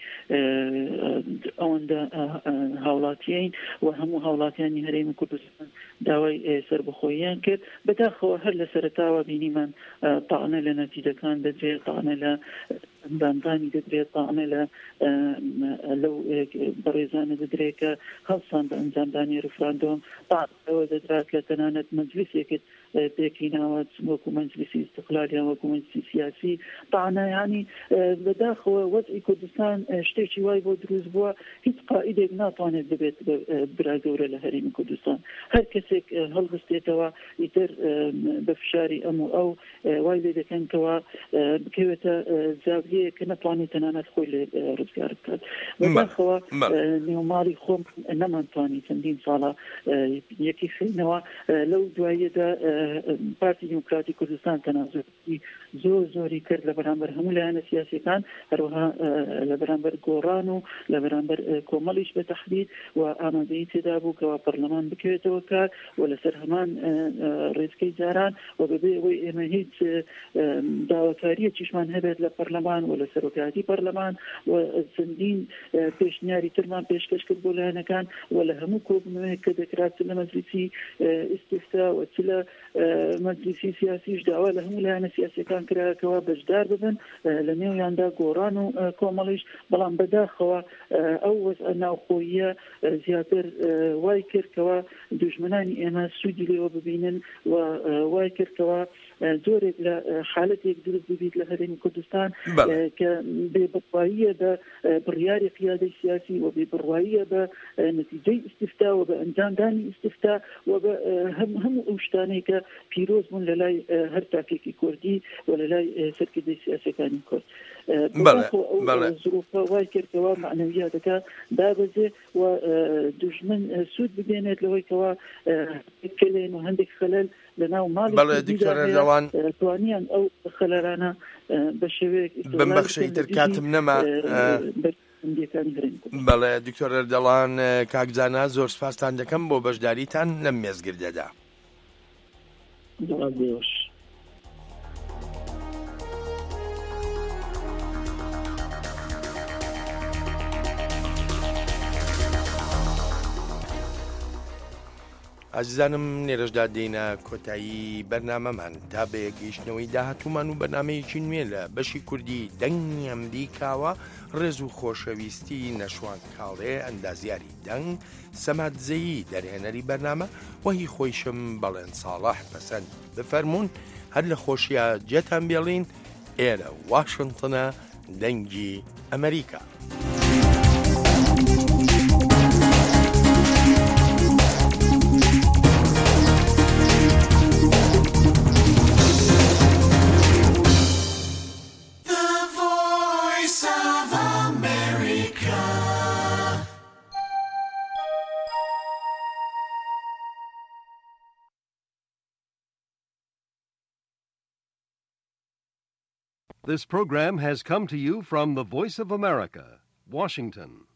ئەوەندە هاوڵاتیین و هەموو هاوڵاتیانی هەرێمی کوردستان داوای سەربەخۆییان کرد بەداخەوە هەر لە سەرەتاوە بینیمان تاانە لە نەتیجەکان دەدرێت تاانە لە ئەندامدانی دەدرێت تاانە لە لەو بەڕێزانە دەدرێت کە هەڵسان بە ئەنجامدانی ڕفراندۆم تاەوە دەدرات کە تەنانەت مەجلیسێکت پێکیناوە وەکو مەجلیسی استقلالیان وەکو مەجلیسی سیاسی تاانایانی بەداخەوە وەزعی کوردستان شتێکی وای بۆ دروست بووە هیچ قائیدێک ناتوانێت ببێت برا گەورە لە هەرێمی کوردستان هەر کەسێک هەڵبستێتەوە ئیتر بە فشاری ئەم و ئەو وای لێ دەکەنکەوە بکەوێتە زاویەیە کە نەتوانێت تەنانەت خۆی لێ ڕزگار بکات بەداخەوە نێوماڵی خۆم نەمانتوانی چەندین ساڵە یەکی خینەوە لەو دواییەدا پارتی دیموکراتی کوردستان تەنازۆری زۆر زۆری کرد لە بەرامبەر هەموو لایەنە سیاسیەکان هەروەها لە بەرامبەر گۆڕان و لە بەرامبەر کۆمەڵیش بە تەحدید و ئامادەیی تێدا بوو کەوا پەرلەمان بکەوێتەوە کار و لەسەر هەمان ڕێزکەی جاران و بەبێ ئەوەی ئێمە هیچ داواکاریە چیشمان هەبێت لە پەرلەمان و لە سەرۆکاتی پەرلەمان و چەندین پێشنیاری ترمان پێشکەش کرد بۆ لایەنەکان و لە هەموو کۆبنەوەیەک کە دەکرات لە مەجلیسی ئیستیفتا و چ لە مەجلیسی سیاسیش داوا لە هەموو لایەنە سیاسیەکان کراکەوە بەشدار ببن لە نێویاندا گۆڕان و کۆمەڵیش بەڵام بەداخەوە ئەو وەزع ناوخۆییە زیاتر وای کردکەوە دوژمنانی ئێمە سوودی لێوە ببینن و وای کردکەوە زۆرێک لە حالەتێک دروست ببیت لە هەرێمی کوردستان کە بێبڕواییە بە بڕیاری قیادەی سیاسی و بێبڕواییە بە نەتیجەی ئیستیفتا و بە ئەنجامدانی ئیستیفتا و بە هەموو ئەو شتانەی کە پیرۆز بوون لە لای هەر تاکێکی کوردی و لە لای سەرکردەی سیاسەکانی کورد زروفە وای کردەوە معنەویاتەکە دابەزێ و دوژمن سوود ببێنێت لەوەی کەوا کلێن و هەندێک خەلەل لە ناو ماڵی توانیان ئەو خەلەرانە بە شێوەیەک بمبەخشە ئیتر کاتم نەما بەڵێ دکتۆر ئەردەڵان کاکجانا زۆر سپاسان دەکەم بۆ بەشداریتان لەم مێزگردەدا. ئازیزانم نێرەشدا دێنە کۆتایی بەرنامەمان تا بە یەکگەیشتنەوەی داهاتوومان و بەرنمەیەکی نوێ لە بەشی کوردی دەنگی ئەمریکاوە ڕێز و خۆشەویستی نەشوان کاڵێ ئەندازیاری دەنگ سەماتزەیی دەرهێنەری بەرنامە وەهی خۆیشم بەڵێن ساڵح پەسەند بفەرمونون هەر لە خۆشیە جێتان بێڵین ئێرە واشنگتنە دەنگی ئەمریکا. This program has come to you from the Voice of America, Washington.